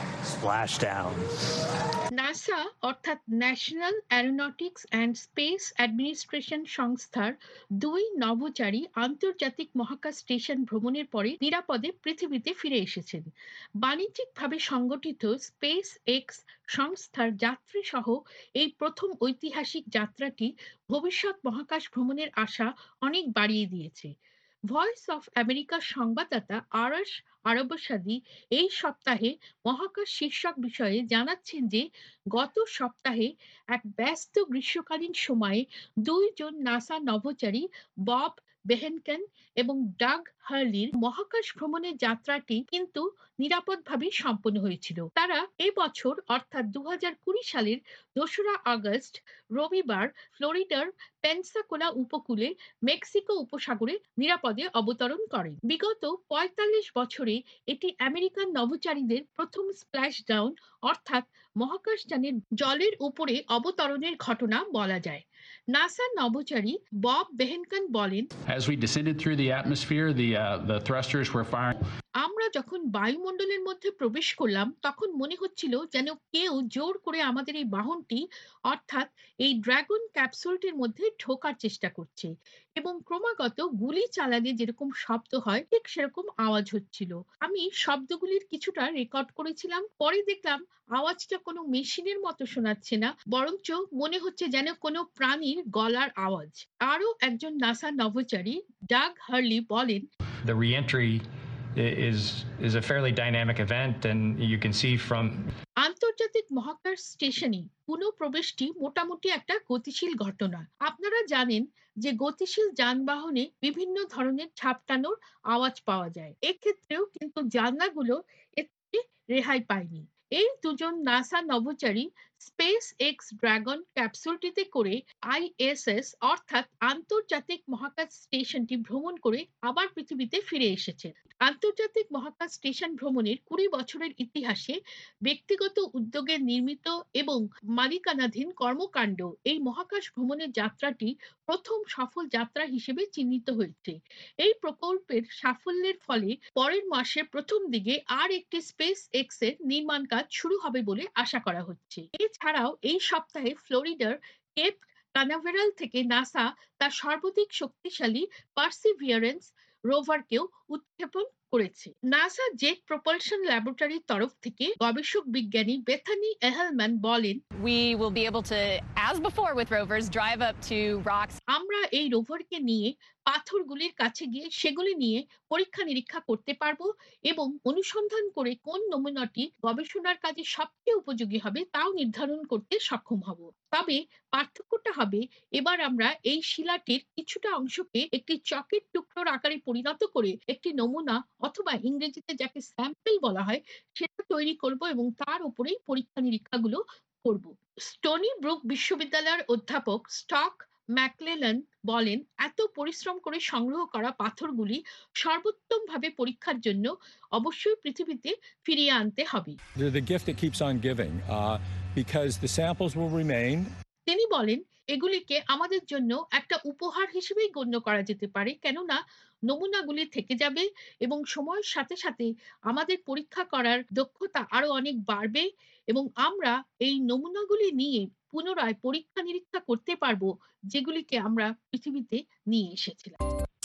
নাসা অর্থাৎ National Aeronautics and Space Administration সংস্থার দুই নভোচারী আন্তর্জাতিক মহাকাশ স্টেশন ভ্রমণের পরে নিরাপদে পৃথিবীতে ফিরে এসেছেন। বাণিজ্যিকভাবে সংগঠিত স্পেস এক্স সংস্থার যাত্রী সহ এই প্রথম ঐতিহাসিক যাত্রাটি ভবিষ্যৎ মহাকাশ ভ্রমণের আশা অনেক বাড়িয়ে দিয়েছে। ভয়েস অফ আমেরিকার সংবাদদাতা আরশ আরবসাদি এই সপ্তাহে মহাকাশ শীর্ষক বিষয়ে জানাচ্ছেন যে গত সপ্তাহে এক ব্যস্ত গ্রীষ্মকালীন সময়ে দুইজন নাসা নভোচারী বব বেহেনকেন এবং ডাগ হার্লির মহাকাশ ভ্রমণের যাত্রাটি কিন্তু নিরাপদভাবে সম্পন্ন হয়েছিল। তারা এবছর অর্থাৎ দু হাজার কুড়ি সালের দোসরা আগস্ট রবিবার ফ্লোরিডার পেনসাকোলা উপকূলে মেক্সিকো উপসাগরে নিরাপদে অবতরণ করেন। বিগত পঁয়তাল্লিশ বছরে এটি আমেরিকান নভোচারীদের প্রথম স্প্ল্যাশ ডাউন অর্থাৎ মহাকাশযানের জলের উপরে অবতরণের ঘটনা বলা যায়। নাসা নভোচারী বব বেহেনকেন বলেন, As we descended through the atmosphere, the uh, the thrusters were firing. আমরা যখন বায়ুমণ্ডলের মধ্যে প্রবেশ করলাম তখন মনে হচ্ছিল যেন কেউ জোর করে আমাদের এই বাহনটি অর্থাৎ এই ড্রাগন ক্যাপসুলটির মধ্যে ঢোকার চেষ্টা করছে, এবং ক্রমাগত গুলি চালালে যেরকম শব্দ হয় ঠিক সেরকম আওয়াজ হচ্ছিল। আমি শব্দগুলির কিছুটা রেকর্ড করেছিলাম। পরে দেখলাম আওয়াজটা কোনো মেশিনের মতো শোনাচ্ছে না, বরঞ্চ মনে হচ্ছে যেন কোনো প্রাণীর গলার আওয়াজ। আরো একজন নাসা নভোচারী ডাগ হার্লি বলেন, The re-entry is is a fairly dynamic event, and you can see from আন্তর্জাতিক মহাকাশ স্টেশনে পুনঃপ্রবেশটি মোটামুটি একটা গতিশীল ঘটনা। আপনারা জানেন যে গতিশীল যানবাহনে বিভিন্ন ধরনের ঝাপটানোর আওয়াজ পাওয়া যায়। এক্ষেত্রেও কিন্তু জানলাগুলো এতে রেহাই পায়নি। এই দুজন নাসা নভোচারী স্পেস এক্স ড্রাগন ক্যাপসুলটিতে করে আইএসএস অর্থাৎ আন্তর্জাতিক মহাকাশ স্টেশনটি ভ্রমণ করে আবার পৃথিবীতে ফিরে এসেছে। আন্তর্জাতিক মহাকাশ স্টেশন ভ্রমণের কুড়ি বছরের ইতিহাসে ব্যক্তিগত উদ্যোগে নির্মিত এবং মালিকানাধীন কর্মকাণ্ড এই মহাকাশ ভ্রমণের যাত্রাটি প্রথম সফল যাত্রা হিসেবে চিহ্নিত হয়েছে। এই প্রকল্পের সাফল্যের ফলে পরের মাসের প্রথম দিকে আর একটি স্পেস এক্স এর নির্মাণ কাজ শুরু হবে বলে আশা করা হচ্ছে। এছাড়াও এই সপ্তাহে ফ্লোরিডার কেপ কানাভেরাল থেকে নাসা তার সর্বাধিক শক্তিশালী পার্সিভিয়ারেন্স রোভারকেও উৎক্ষেপণ করেছে। নাসা জেট প্রপালশন ল্যাবরেটরির তরফ থেকে গবেষক বিজ্ঞানী বেথানি এহেলম্যান বলেন, We will be able to, as before with rovers, drive up to rocks. আমরা এই রোভারকে নিয়ে পাথরগুলির কাছে গিয়ে সেগুলি নিয়ে পরীক্ষা নিরীক্ষা করতে পারবো এবং অনুসন্ধান করে কোন নমুনাটি গবেষণার কাজে সবচেয়ে উপযোগী হবে তাও নির্ধারণ করতে সক্ষম হব। তবে পার্থক্যটা হবে, এবার আমরা এই শিলাটির কিছুটা অংশকে একটি চকের টুকরোর আকারে পরিণত করে একটি নমুনা অথবা ইংরেজিতে যাকে স্যাম্পল বলা হয় সেটা তৈরি করব এবং তার উপরেই পরীক্ষা নিরীক্ষাগুলো করব। স্টোনি ব্রুক বিশ্ববিদ্যালয়ের অধ্যাপক স্টক ম্যাকলেল্যান বলেন, এত পরিশ্রম করে সংগ্রহ করা পাথরগুলি সর্বোত্তমভাবে পরীক্ষার জন্য অবশ্যই পৃথিবীতে ফিরিয়ে আনতে হবে। They're the gift that keeps on giving, uh, because the samples will remain. তিনি বলেন, এগুলিকে আমাদের জন্য একটা উপহার হিসেবেই গণ্য করা যেতে পারে, কেননা নমুনাগুলি থেকে যাবে এবং সময়ের সাথে সাথে আমাদের পরীক্ষা করার দক্ষতা আরো অনেক বাড়বে এবং আমরা এই নমুনাগুলি নিয়ে পুনরায় পরীক্ষা নিরীক্ষা করতে পারবো যেগুলিকে আমরা পৃথিবীতে নিয়ে এসেছিলাম।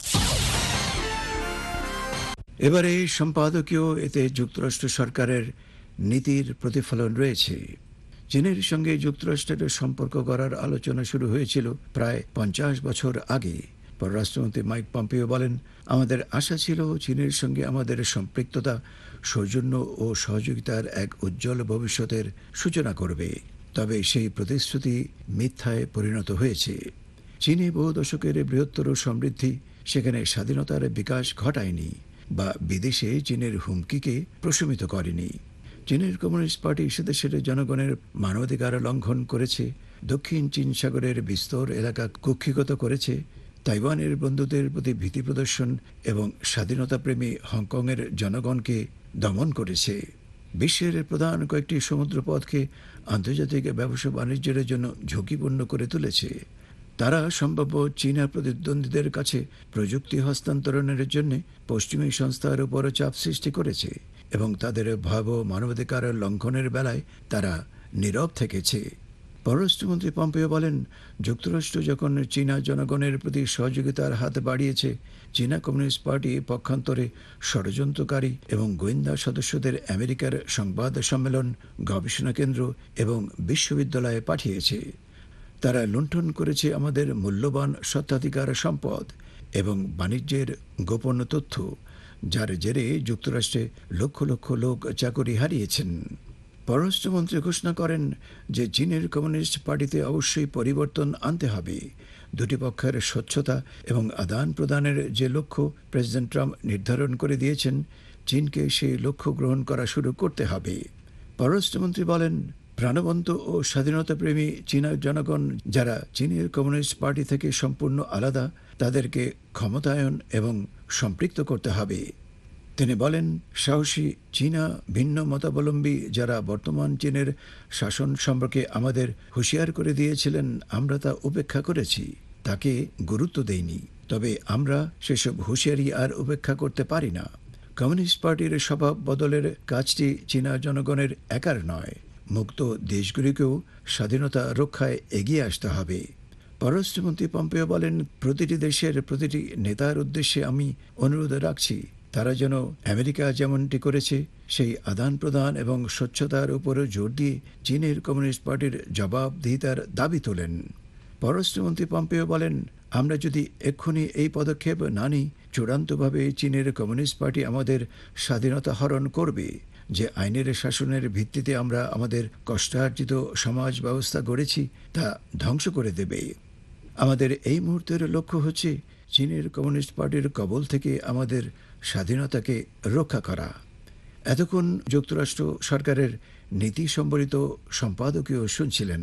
এবারে সম্পাদকীয় এতে যুক্তরাষ্ট্র সরকারের নীতির প্রতিফলন রয়েছে। চীনের সঙ্গে যুক্তরাষ্ট্রের সম্পর্ক করার আলোচনা শুরু হয়েছিল প্রায় পঞ্চাশ বছর আগে। পররাষ্ট্রমন্ত্রী মাইক পম্পেও বলেন, আমাদের আশা ছিল চীনের সঙ্গে আমাদের সম্পৃক্ততা সৌজন্য ও সহযোগিতার এক উজ্জ্বল ভবিষ্যতের সূচনা করবে। তবে সেই প্রতিশ্রুতি মিথ্যায় পরিণত হয়েছে। চীনে বহু দশকের বৃহত্তর সমৃদ্ধি সেখানে স্বাধীনতার বিকাশ ঘটায়নি বা বিদেশে চীনের হুমকিকে প্রশমিত করেনি। চীনের কমিউনিস্ট পার্টি সেদেশের জনগণের মানবাধিকার লঙ্ঘন করেছে, দক্ষিণ চীন সাগরের বিস্তর এলাকা কুক্ষিগত করেছে, তাইওয়ানের বন্ধুদের প্রতি ভীতি প্রদর্শন এবং স্বাধীনতাপ্রেমী হংকংয়ের জনগণকে দমন করেছে। বিশ্বের প্রধান কয়েকটি সমুদ্রপথকে আন্তর্জাতিক ব্যবসা বাণিজ্যের জন্য ঝুঁকিপূর্ণ করে তুলেছে। তারা সম্ভাব্য চীনা প্রতিদ্বন্দ্বীদের কাছে প্রযুক্তি হস্তান্তরণের জন্য পশ্চিমী সংস্থার উপর চাপ সৃষ্টি করেছে এবং তাদের ভয়াবহ মানবাধিকার লঙ্ঘনের বেলায় তারা নীরব থেকেছে। পররাষ্ট্রমন্ত্রী পম্পেও বলেন, যুক্তরাষ্ট্র যখন চীনা জনগণের প্রতি সহযোগিতার হাত বাড়িয়েছে, চীনা কমিউনিস্ট পার্টি পক্ষান্তরে ষড়যন্ত্রকারী এবং গোয়েন্দা সদস্যদের আমেরিকার সংবাদ সম্মেলন, গবেষণা কেন্দ্র এবং বিশ্ববিদ্যালয়ে পাঠিয়েছে। তারা লুণ্ঠন করেছে আমাদের মূল্যবান স্বত্বাধিকার সম্পদ এবং বাণিজ্যের গোপন তথ্য, যার জেরে যুক্তরাষ্ট্রে লক্ষ লক্ষ লোক চাকরি হারিয়েছেন। পররাষ্ট্রমন্ত্রী ঘোষণা করেন যে চীনের কমিউনিস্ট পার্টিতে অবশ্যই পরিবর্তন আনতে হবে। দুটি পক্ষের স্বচ্ছতা এবং আদান প্রদানের যে লক্ষ্য প্রেসিডেন্ট ট্রাম্প নির্ধারণ করে দিয়েছেন, চীনকে সেই লক্ষ্য গ্রহণ করা শুরু করতে হবে। পররাষ্ট্রমন্ত্রী বলেন, প্রাণবন্ত ও স্বাধীনতাপ্রেমী চীনা জনগণ যারা চীনের কমিউনিস্ট পার্টি থেকে সম্পূর্ণ আলাদা, তাদেরকে ক্ষমতায়ন এবং সম্পৃক্ত করতে হবে। তিনি বলেন, সাহসী চীনা ভিন্ন মতাবলম্বী যারা বর্তমান চীনের শাসন সম্পর্কে আমাদের হুঁশিয়ার করে দিয়েছিলেন, আমরা তা উপেক্ষা করেছি, তাকে গুরুত্ব দেইনি। তবে আমরা সেসব হুঁশিয়ারি আর উপেক্ষা করতে পারি না। কমিউনিস্ট পার্টির স্বভাব বদলের কাজটি চীনা জনগণের একার নয়, মুক্ত দেশগুলিকেও স্বাধীনতা রক্ষায় এগিয়ে আসতে হবে। পররাষ্ট্রমন্ত্রী পম্পেও বলেন, প্রতিটি দেশের প্রতিটি নেতার উদ্দেশ্যে আমি অনুরোধ রাখছি, তারা যেন আমেরিকা যেমনটি করেছে সেই আদান প্রদান এবং স্বচ্ছতার উপরও জোর দিয়ে চীনের কমিউনিস্ট পার্টির জবাবদিহিতার দাবি তোলেন। পররাষ্ট্রমন্ত্রী পম্পেও বলেন, আমরা যদি এক্ষুনি এই পদক্ষেপ না নিই, চূড়ান্তভাবে চীনের কমিউনিস্ট পার্টি আমাদের স্বাধীনতা হরণ করবে। যে আইনের শাসনের ভিত্তিতে আমরা আমাদের কষ্টার্জিত সমাজ ব্যবস্থা গড়েছি তা ধ্বংস করে দেবে। আমাদের এই মুহূর্তের লক্ষ্য হচ্ছে চীনের কমিউনিস্ট পার্টির কবল থেকে আমাদের স্বাধীনতাকে রক্ষা করা। এতক্ষণ যুক্তরাষ্ট্র সরকারের নীতি সম্বলিত সম্পাদকীয় শুনছিলেন।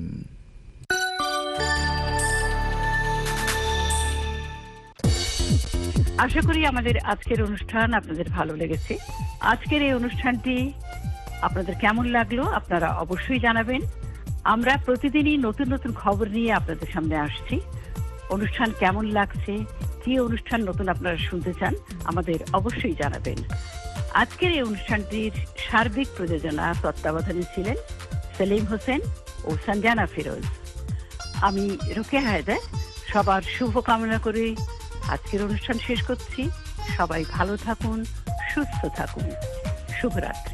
আশা করি আমাদের আজকের অনুষ্ঠান আপনাদের ভালো লেগেছে। আজকের এই অনুষ্ঠানটি আপনাদের কেমন লাগলো আপনারা অবশ্যই জানাবেন। আমরা প্রতিদিনই নতুন নতুন খবর নিয়ে আপনাদের সামনে আসছি। অনুষ্ঠান কেমন লাগছে, কি অনুষ্ঠান নতুন আপনারা শুনতে চান, আমাদের অবশ্যই জানাবেন। আজকের এই অনুষ্ঠানটির সার্বিক প্রযোজনা তত্ত্বাবধানে ছিলেন সেলিম হোসেন ও সঞ্জানা ফিরোজ। আমি রোকেয়া হায়দার সবার শুভ কামনা করে আজকের অনুষ্ঠান শেষ করছি। সবাই ভালো থাকুন, সুস্থ থাকুন। শুভরাত্রি।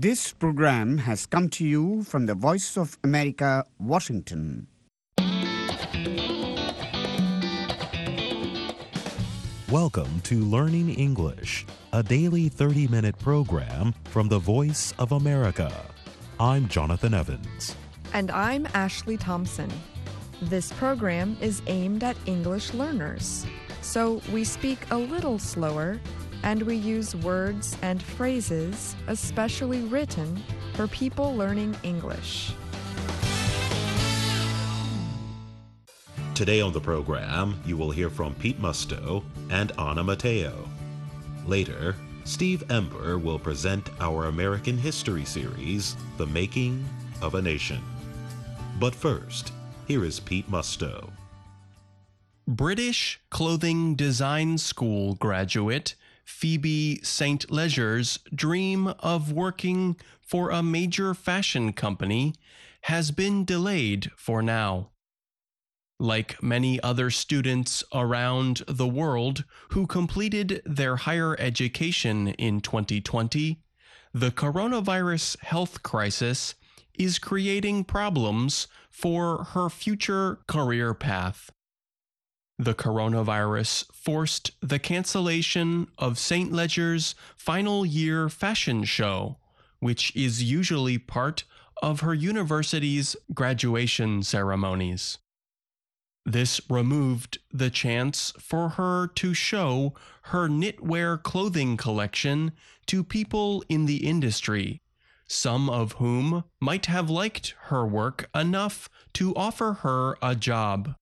This program has come to you from the Voice of America, Washington. Welcome to Learning English, a daily thirty-minute program from the Voice of America. I'm Jonathan Evans. And I'm Ashley Thompson. This program is aimed at English learners, so we speak a little slower and we use words and phrases especially written for people learning English. Today on the program, you will hear from Pete Musto and Anna Mateo. Later, Steve Ember will present our American history series, The Making of a Nation. But first, here is Pete Musto. British clothing design school graduate Phoebe Saint Leger's dream of working for a major fashion company has been delayed for now. Like many other students around the world who completed their higher education in twenty twenty, the coronavirus health crisis is creating problems for her future career path. The coronavirus forced the cancellation of Saint Leger's final year fashion show, which is usually part of her university's graduation ceremonies. This removed the chance for her to show her knitwear clothing collection to people in the industry, some of whom might have liked her work enough to offer her a job.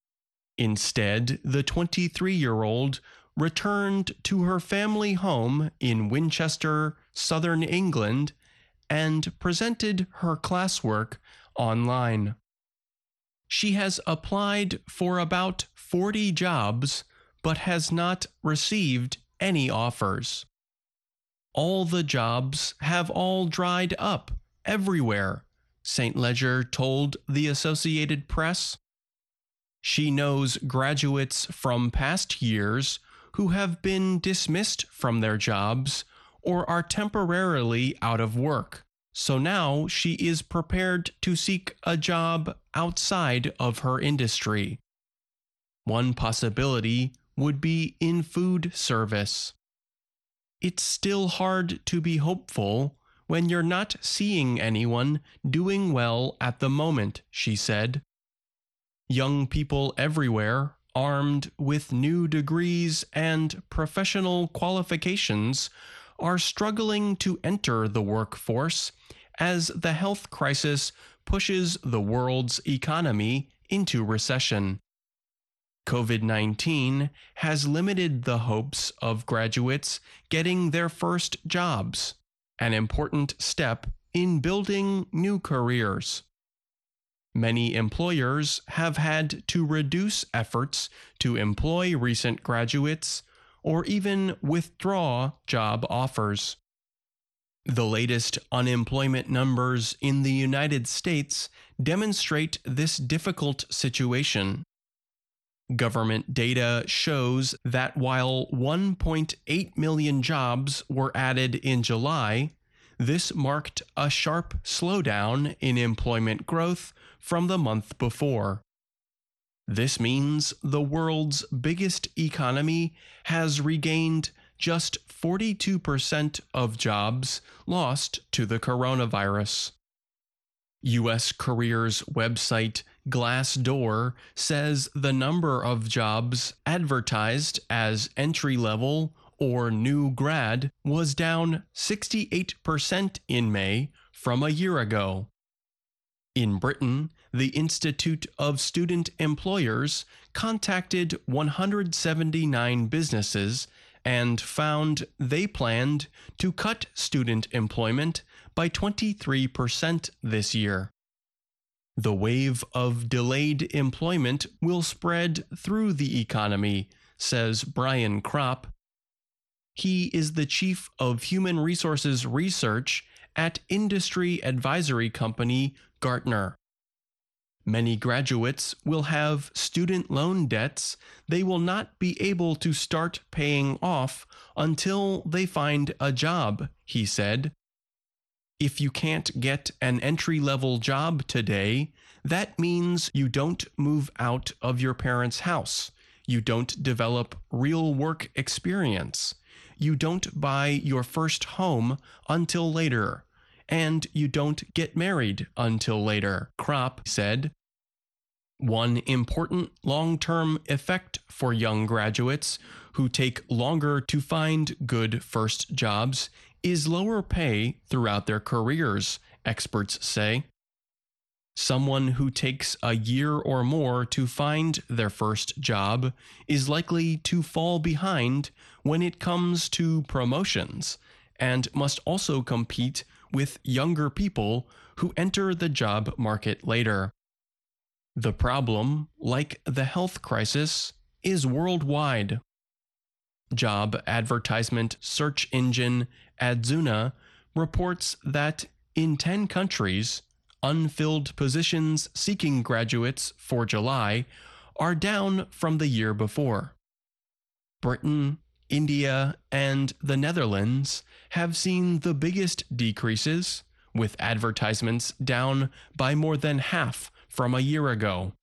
Instead, the twenty-three-year-old returned to her family home in Winchester, southern England, and presented her classwork online. She has applied for about forty jobs, but has not received any offers. All the jobs have all dried up everywhere, Saint Leger told the Associated Press. She knows graduates from past years who have been dismissed from their jobs or are temporarily out of work. So now she is prepared to seek a job outside of her industry. One possibility would be in food service. It's still hard to be hopeful when you're not seeing anyone doing well at the moment, she said. Young people everywhere, armed with new degrees and professional qualifications, are struggling to enter the workforce as the health crisis pushes the world's economy into recession. COVID nineteen has limited the hopes of graduates getting their first jobs, an important step in building new careers. Many employers have had to reduce efforts to employ recent graduates or even withdraw job offers. The latest unemployment numbers in the United States demonstrate this difficult situation. Government data shows that while one point eight million jobs were added in July, this marked a sharp slowdown in employment growth from the month before. This means the world's biggest economy has regained just forty-two percent of jobs lost to the coronavirus. U S Careers website Glassdoor says the number of jobs advertised as entry-level or new grad was down sixty-eight percent in May from a year ago. In Britain, the Institute of Student Employers contacted one hundred seventy-nine businesses and found they planned to cut student employment by twenty-three percent this year. The wave of delayed employment will spread through the economy, says Brian Kropp. He is the chief of human resources research at industry advisory company Gartner. Many graduates will have student loan debts they will not be able to start paying off until they find a job, he said. If you can't get an entry-level job today, that means you don't move out of your parents' house. You don't develop real work experience. You don't buy your first home until later. And you don't get married until later, Kropp said. One important long-term effect for young graduates who take longer to find good first jobs is lower pay throughout their careers, experts say. Someone who takes a year or more to find their first job is likely to fall behind when it comes to promotions and must also compete with younger people who enter the job market later. The problem, like the health crisis, is worldwide. Job advertisement search engine Adzuna reports that in ten countries, unfilled positions seeking graduates for July are down from the year before. Britain, India, and the Netherlands have seen the biggest decreases, with advertisements down by more than half from a year ago.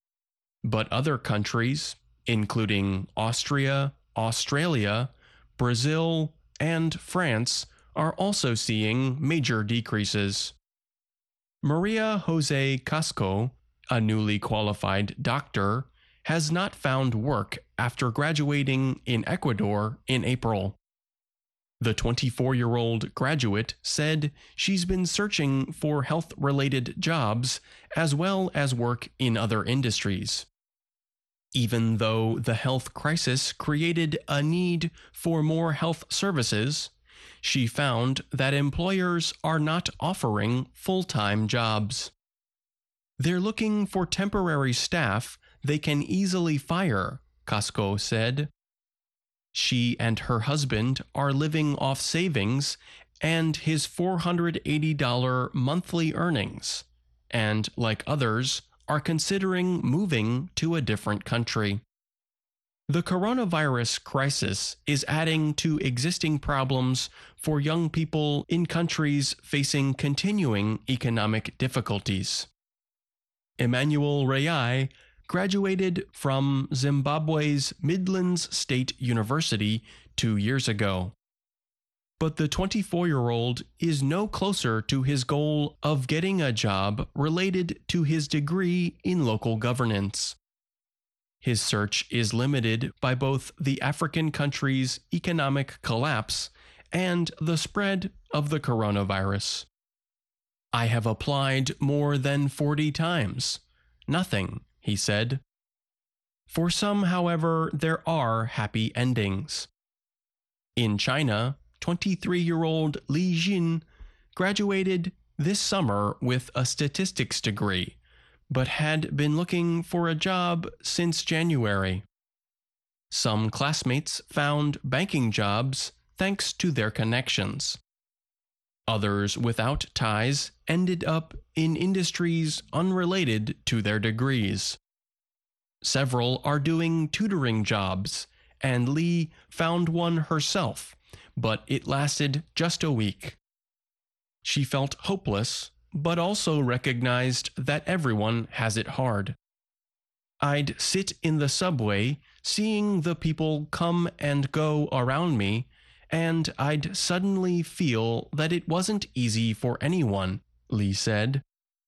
But other countries, including Austria, Australia, Brazil, and France, are also seeing major decreases. Maria Jose Casco, a newly qualified doctor, has not found work after graduating in Ecuador in April. The twenty-four-year-old graduate said she's been searching for health-related jobs as well as work in other industries. Even though the health crisis created a need for more health services, she found that employers are not offering full-time jobs. They're looking for temporary staff they can easily fire, Casco said. She and her husband are living off savings and his four hundred eighty dollars monthly earnings, and, like others, are considering moving to a different country. The coronavirus crisis is adding to existing problems for young people in countries facing continuing economic difficulties. Emmanuel Rayai graduated from Zimbabwe's Midlands State University two years ago. But the twenty-four-year-old is no closer to his goal of getting a job related to his degree in local governance. His search is limited by both the African country's economic collapse and the spread of the coronavirus. I have applied more than forty times. Nothing, he said. For some, however, there are happy endings. In China, twenty-three-year-old Li Jin graduated this summer with a statistics degree, but had been looking for a job since January. Some classmates found banking jobs thanks to their connections. Others without ties ended up in industries unrelated to their degrees. Several are doing tutoring jobs, and Lee found one herself, but it lasted just a week. She felt hopeless, but also recognized that everyone has it hard. I'd sit in the subway, seeing the people come and go around me, and I'd suddenly feel that it wasn't easy for anyone, Lee said.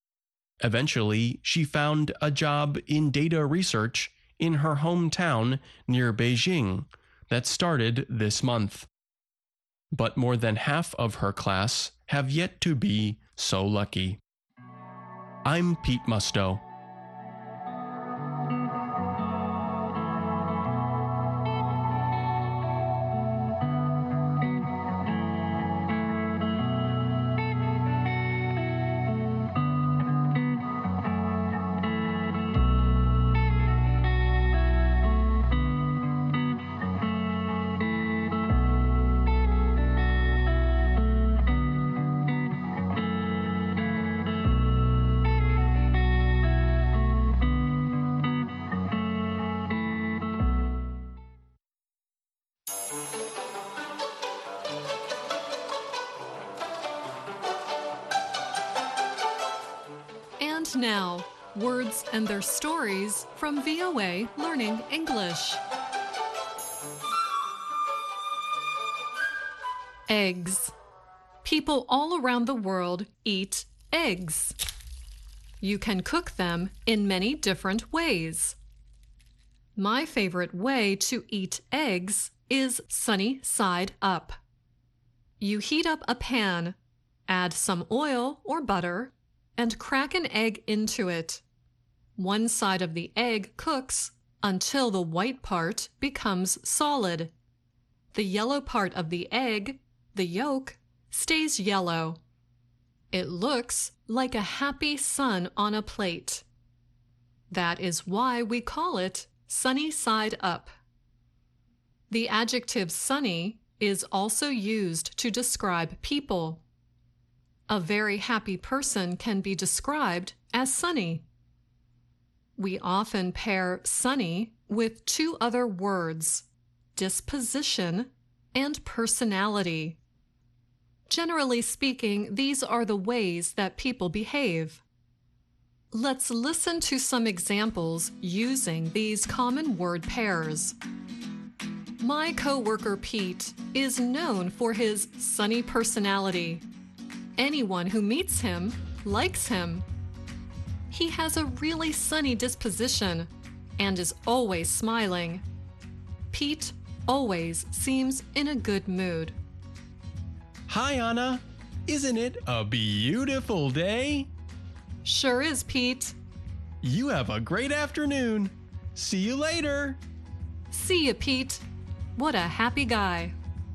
Eventually, she found a job in data research in her hometown near Beijing that started this month. But more than half of her class have yet to be so lucky. I'm Pete Musto. And now, words and their stories from V O A Learning English. Eggs. People all around the world eat eggs. You can cook them in many different ways. My favorite way to eat eggs is sunny side up. You heat up a pan, add some oil or butter, and crack an egg into it. One side of the egg cooks until the white part becomes solid. The yellow part of the egg, the yolk, stays yellow. It looks like a happy sun on a plate. That is why we call it sunny side up. The adjective sunny is also used to describe people. A very happy person can be described as sunny. We often pair sunny with two other words, disposition and personality. Generally speaking, these are the ways that people behave. Let's listen to some examples using these common word pairs. My coworker Pete is known for his sunny personality. Anyone who meets him likes him. He has a really sunny disposition and is always smiling. Pete always seems in a good mood. Hi, Anna. Isn't it a beautiful day? Sure is, Pete. You have a great afternoon. See you later. See ya, Pete. What a happy guy.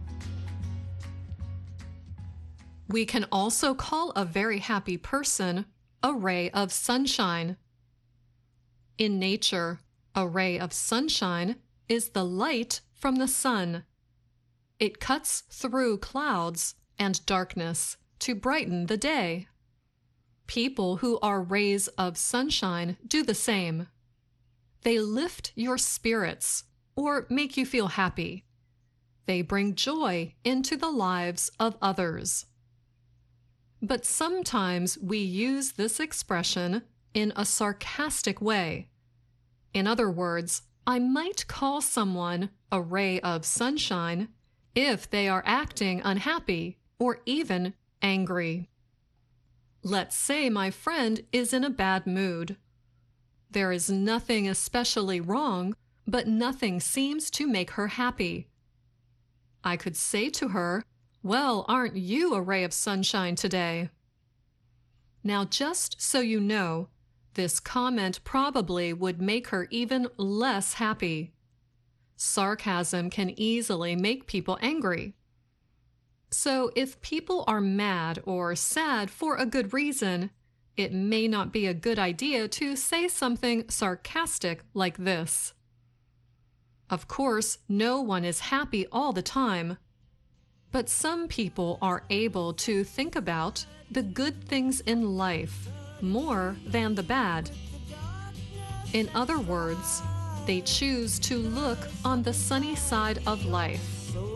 We can also call a very happy person a ray of sunshine. In nature, a ray of sunshine is the light from the sun. It cuts through clouds and darkness to brighten the day. People who are rays of sunshine do the same. They lift your spirits or make you feel happy. They bring joy into the lives of others. But sometimes we use this expression in a sarcastic way. In other words, I might call someone a ray of sunshine if they are acting unhappy or even angry. Let's say my friend is in a bad mood. There is nothing especially wrong, but nothing seems to make her happy. I could say to her, "Well, aren't you a ray of sunshine today?" Now, just so you know, this comment probably would make her even less happy. Sarcasm can easily make people angry. So if people are mad or sad for a good reason, it may not be a good idea to say something sarcastic like this. Of course, no one is happy all the time, but some people are able to think about the good things in life more than the bad. In other words, they choose to look on the sunny side of life.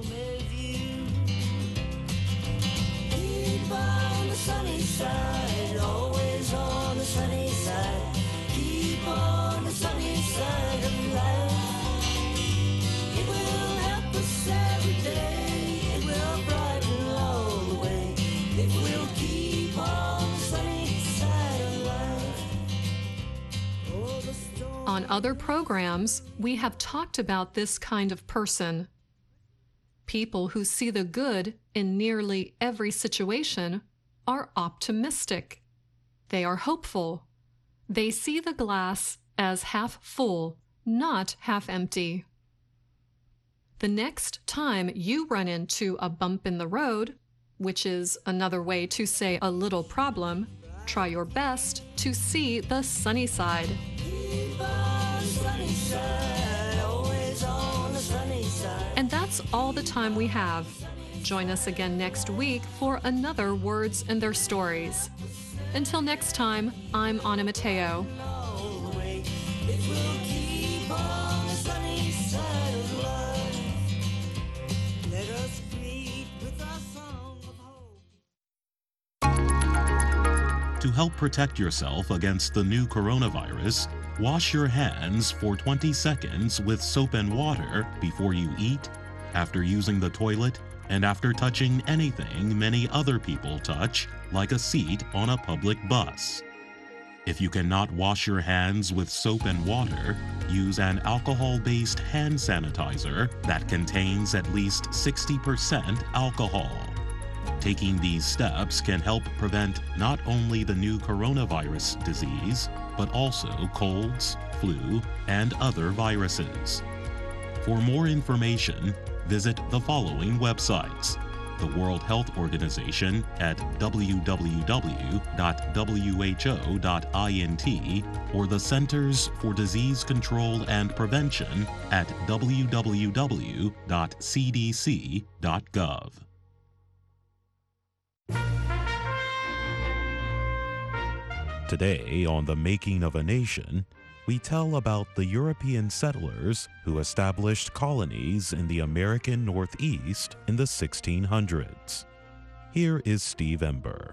Keep on the sunny side, always on the sunny side. Keep on the sunny side of life. It will help us every day. It will brighten all the way. It will keep on the sunny side of life. Oh, the storm. On other programs, we have talked about this kind of person. People who see the good in nearly every situation are optimistic. They are hopeful. They see the glass as half full, not half empty. The next time you run into a bump in the road, which is another way to say a little problem, try your best to see the sunny side. Keep on the sunny side, always on the sunny side. And that's all the time we have. Join us again next week for another Words and Their Stories. Until next time, I'm Anna Mateo. It will keep on the sunny side of life. Let us greet with our song of hope. To help protect yourself against the new coronavirus, wash your hands for twenty seconds with soap and water before you eat, after using the toilet, and after touching anything many other people touch, like a seat on a public bus. If you cannot wash your hands with soap and water, use an alcohol-based hand sanitizer that contains at least sixty percent alcohol. Taking these steps can help prevent not only the new coronavirus disease, but also colds, flu, and other viruses. For more information, visit the following websites: the World Health Organization at w w w dot w h o dot int or the Centers for Disease Control and Prevention at w w w dot c d c dot gov. Today on The Making of a Nation, we tell about the European settlers who established colonies in the American Northeast in the sixteen hundreds. Here is Steve Ember.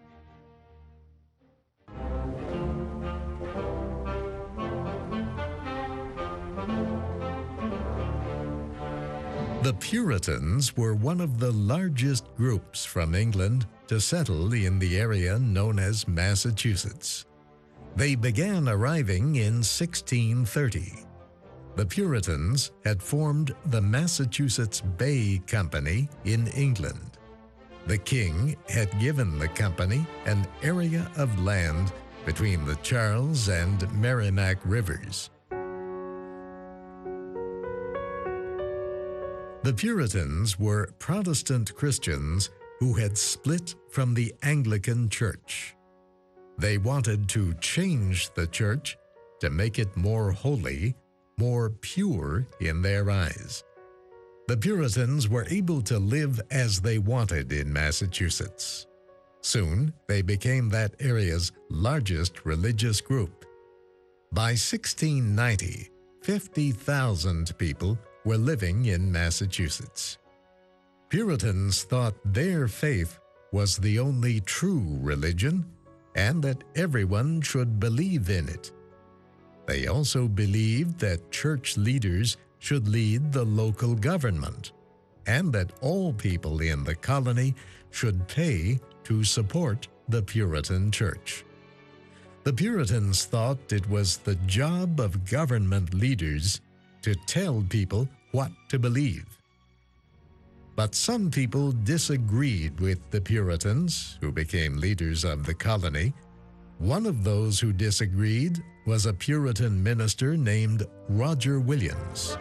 The Puritans were one of the largest groups from England to settle in the area known as Massachusetts. They began arriving in sixteen thirty. The Puritans had formed the Massachusetts Bay Company in England. The king had given the company an area of land between the Charles and Merrimack rivers. The Puritans were Protestant Christians who had split from the Anglican Church. They wanted to change the church to make it more holy, more pure in their eyes. The Puritans were able to live as they wanted in Massachusetts. Soon, they became that area's largest religious group. By sixteen ninety, fifty thousand people were living in Massachusetts. Puritans thought their faith was the only true religion and that everyone should believe in it. They also believed that church leaders should lead the local government and that all people in the colony should pay to support the Puritan Church. The Puritans thought it was the job of government leaders to tell people what to believe. But some people disagreed with the Puritans, who became leaders of the colony. One of those who disagreed was a Puritan minister named Roger Williams.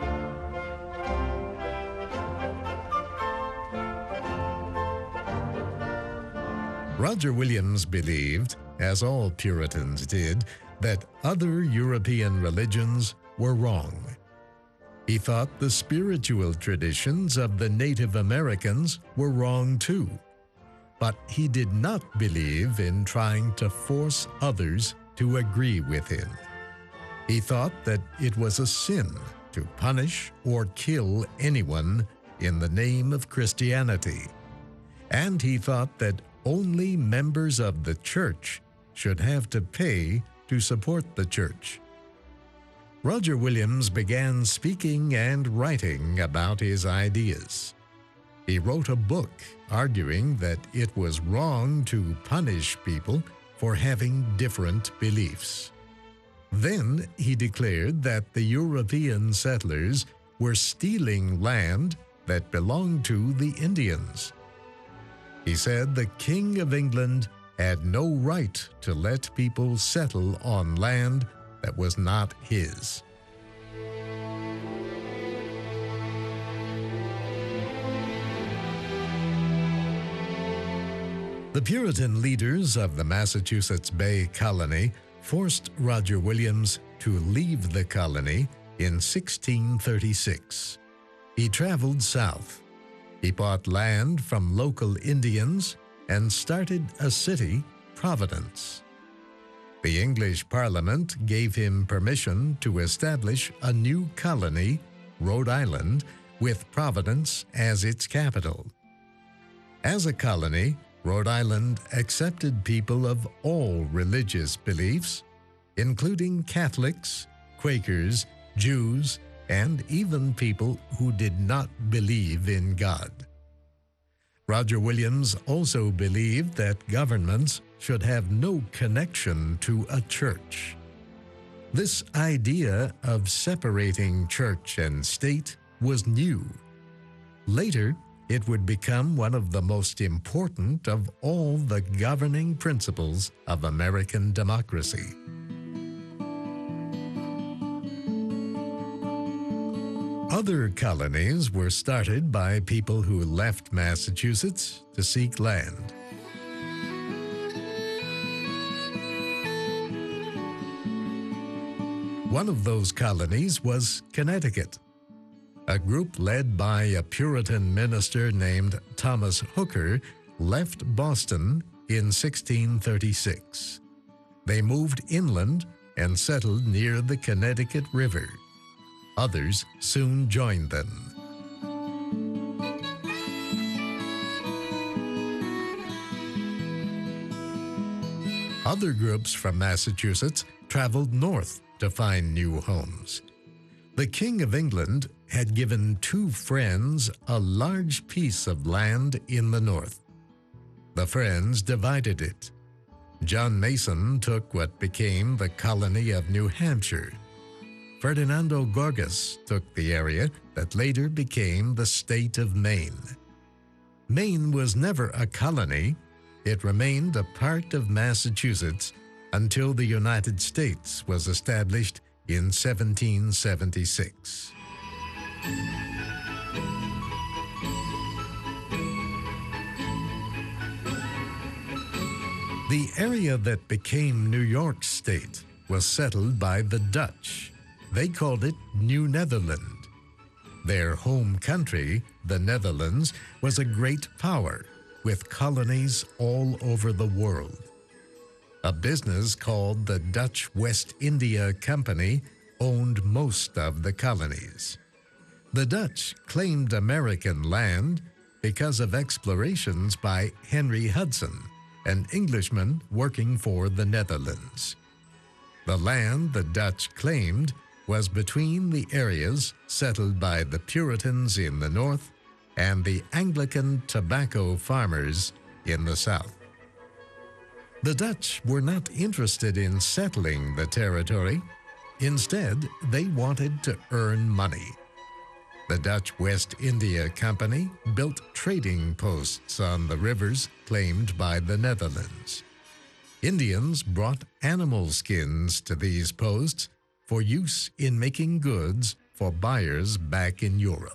Roger Williams believed, as all Puritans did, that other European religions were wrong. He thought the spiritual traditions of the Native Americans were wrong too, but he did not believe in trying to force others to agree with him. He thought that it was a sin to punish or kill anyone in the name of Christianity, and he thought that only members of the church should have to pay to support the church. Roger Williams began speaking and writing about his ideas. He wrote a book arguing that it was wrong to punish people for having different beliefs. Then he declared that the European settlers were stealing land that belonged to the Indians. He said the King of England had no right to let people settle on land that was not his. The Puritan leaders of the Massachusetts Bay Colony forced Roger Williams to leave the colony in sixteen thirty-six. He traveled south. He bought land from local Indians and started a city, Providence. The English Parliament gave him permission to establish a new colony, Rhode Island, with Providence as its capital. As a colony, Rhode Island accepted people of all religious beliefs, including Catholics, Quakers, Jews, and even people who did not believe in God. Roger Williams also believed that governments should have no connection to a church. This idea of separating church and state was new. Later, it would become one of the most important of all the governing principles of American democracy. Other colonies were started by people who left Massachusetts to seek land. One of those colonies was Connecticut. A group led by a Puritan minister named Thomas Hooker left Boston in sixteen thirty-six. They moved inland and settled near the Connecticut River. Others soon joined them. Other groups from Massachusetts traveled north to find new homes. The King of England had given two friends a large piece of land in the north. The friends divided it. John Mason took what became the colony of New Hampshire. Ferdinando Gorgas took the area that later became the state of Maine. Maine was never a colony. It remained a part of Massachusetts until the United States was established in seventeen seventy-six. The area that became New York State was settled by the Dutch. They called it New Netherland. Their home country, the Netherlands, was a great power with colonies all over the world. A business called the Dutch West India Company owned most of the colonies. The Dutch claimed American land because of explorations by Henry Hudson, an Englishman working for the Netherlands. The land the Dutch claimed was between the areas settled by the Puritans in the north and the Anglican tobacco farmers in the south. The Dutch were not interested in settling the territory. Instead, they wanted to earn money. The Dutch West India Company built trading posts on the rivers claimed by the Netherlands. Indians brought animal skins to these posts for use in making goods for buyers back in Europe.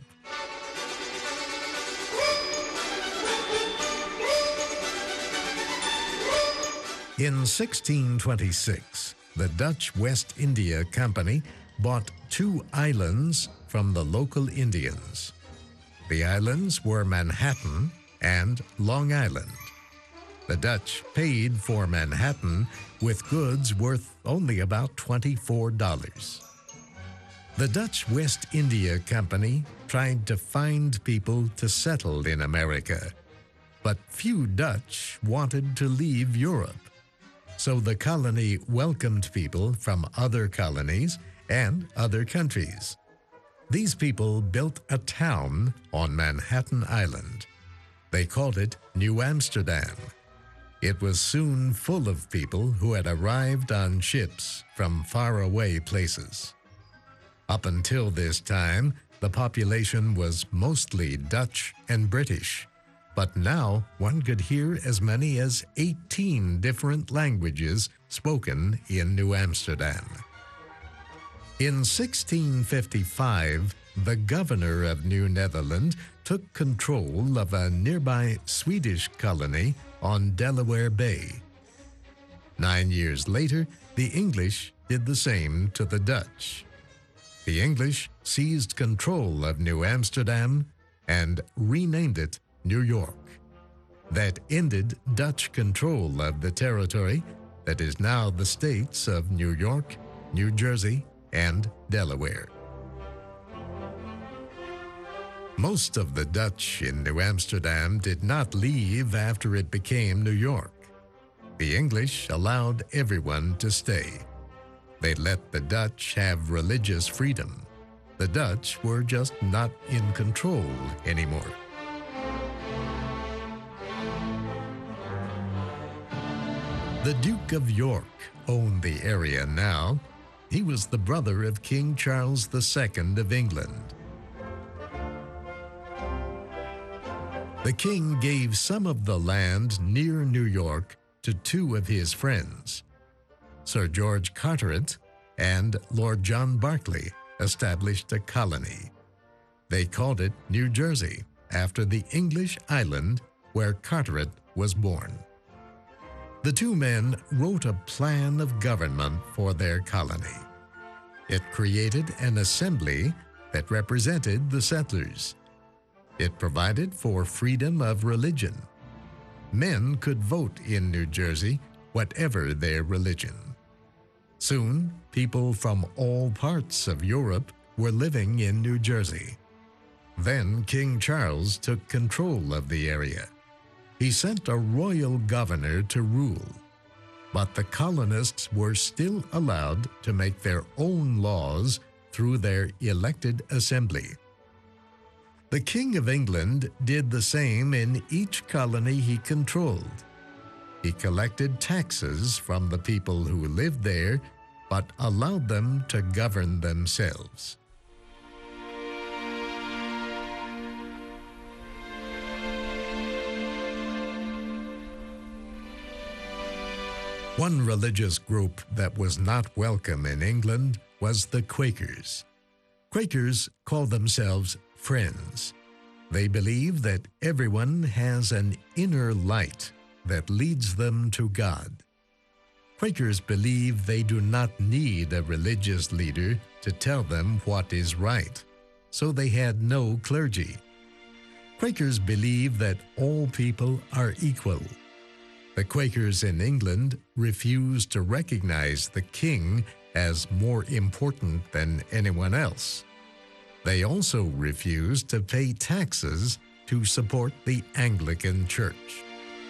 In sixteen twenty-six, the Dutch West India Company bought two islands from the local Indians. The islands were Manhattan and Long Island. The Dutch paid for Manhattan with goods worth only about twenty-four dollars. The Dutch West India Company tried to find people to settle in America, but few Dutch wanted to leave Europe. So the colony welcomed people from other colonies and other countries. These people built a town on Manhattan Island. They called it New Amsterdam. It was soon full of people who had arrived on ships from faraway places. Up until this time, the population was mostly Dutch and British. But now one could hear as many as eighteen different languages spoken in New Amsterdam. In sixteen fifty-five, the governor of New Netherland took control of a nearby Swedish colony on Delaware Bay. Nine years later, the English did the same to the Dutch. The English seized control of New Amsterdam and renamed it New York. That ended Dutch control of the territory that is now the states of New York, New Jersey, and Delaware. Most of the Dutch in New Amsterdam did not leave after it became New York. The English allowed everyone to stay. They let the Dutch have religious freedom. The Dutch were just not in control anymore. The Duke of York owned the area now. He was the brother of King Charles the Second of England. The king gave some of the land near New York to two of his friends. Sir George Carteret and Lord John Berkeley established a colony. They called it New Jersey, after the English island where Carteret was born. The two men wrote a plan of government for their colony. It created an assembly that represented the settlers. It provided for freedom of religion. Men could vote in New Jersey, whatever their religion. Soon, people from all parts of Europe were living in New Jersey. Then King Charles took control of the area. He sent a royal governor to rule, but the colonists were still allowed to make their own laws through their elected assembly. The King of England did the same in each colony he controlled. He collected taxes from the people who lived there, but allowed them to govern themselves. One religious group that was not welcome in England was the Quakers. Quakers called themselves Friends. They believe that everyone has an inner light that leads them to God. Quakers believe they do not need a religious leader to tell them what is right, so they had no clergy. Quakers believe that all people are equal. The Quakers in England refused to recognize the king as more important than anyone else. They also refused to pay taxes to support the Anglican Church.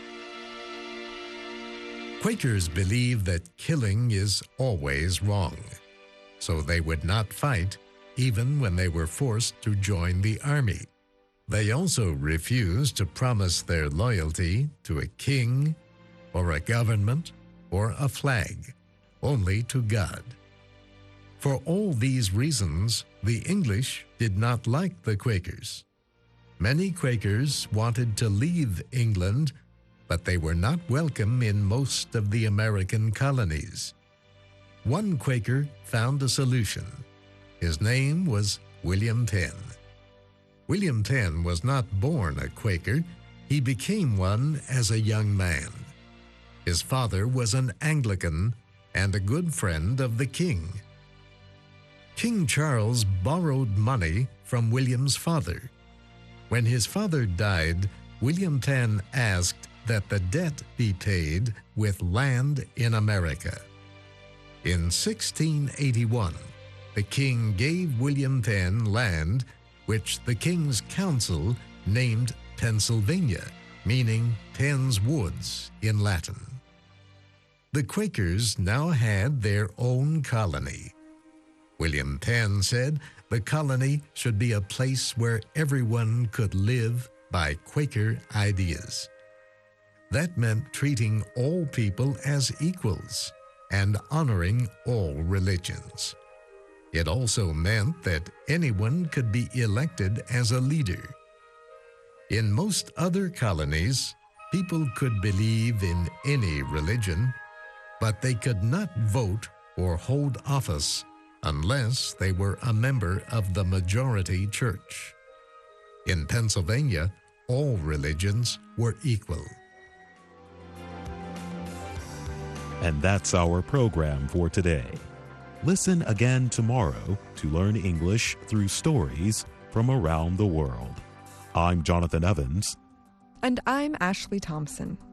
Quakers believe that killing is always wrong, so they would not fight even when they were forced to join the army. They also refused to promise their loyalty to a king, or a government, or a flag, only to God. For all these reasons, the English did not like the Quakers. Many Quakers wanted to leave England, but they were not welcome in most of the American colonies. One Quaker found a solution. His name was William Penn. William Penn was not born a Quaker. He became one as a young man. His father was an Anglican and a good friend of the king. King Charles borrowed money from William's father. When his father died, William Penn asked that the debt be paid with land in America. In sixteen eighty-one, the king gave William Penn land which the King's Council named Pennsylvania, meaning Penn's Woods in Latin. The Quakers now had their own colony. William Penn said the colony should be a place where everyone could live by Quaker ideas. That meant treating all people as equals and honoring all religions. It also meant that anyone could be elected as a leader. In most other colonies, people could believe in any religion, but they could not vote or hold office unless they were a member of the majority church. In Pennsylvania, all religions were equal. And that's our program for today. Listen again tomorrow to learn English through stories from around the world. I'm Jonathan Evans. And I'm Ashley Thompson.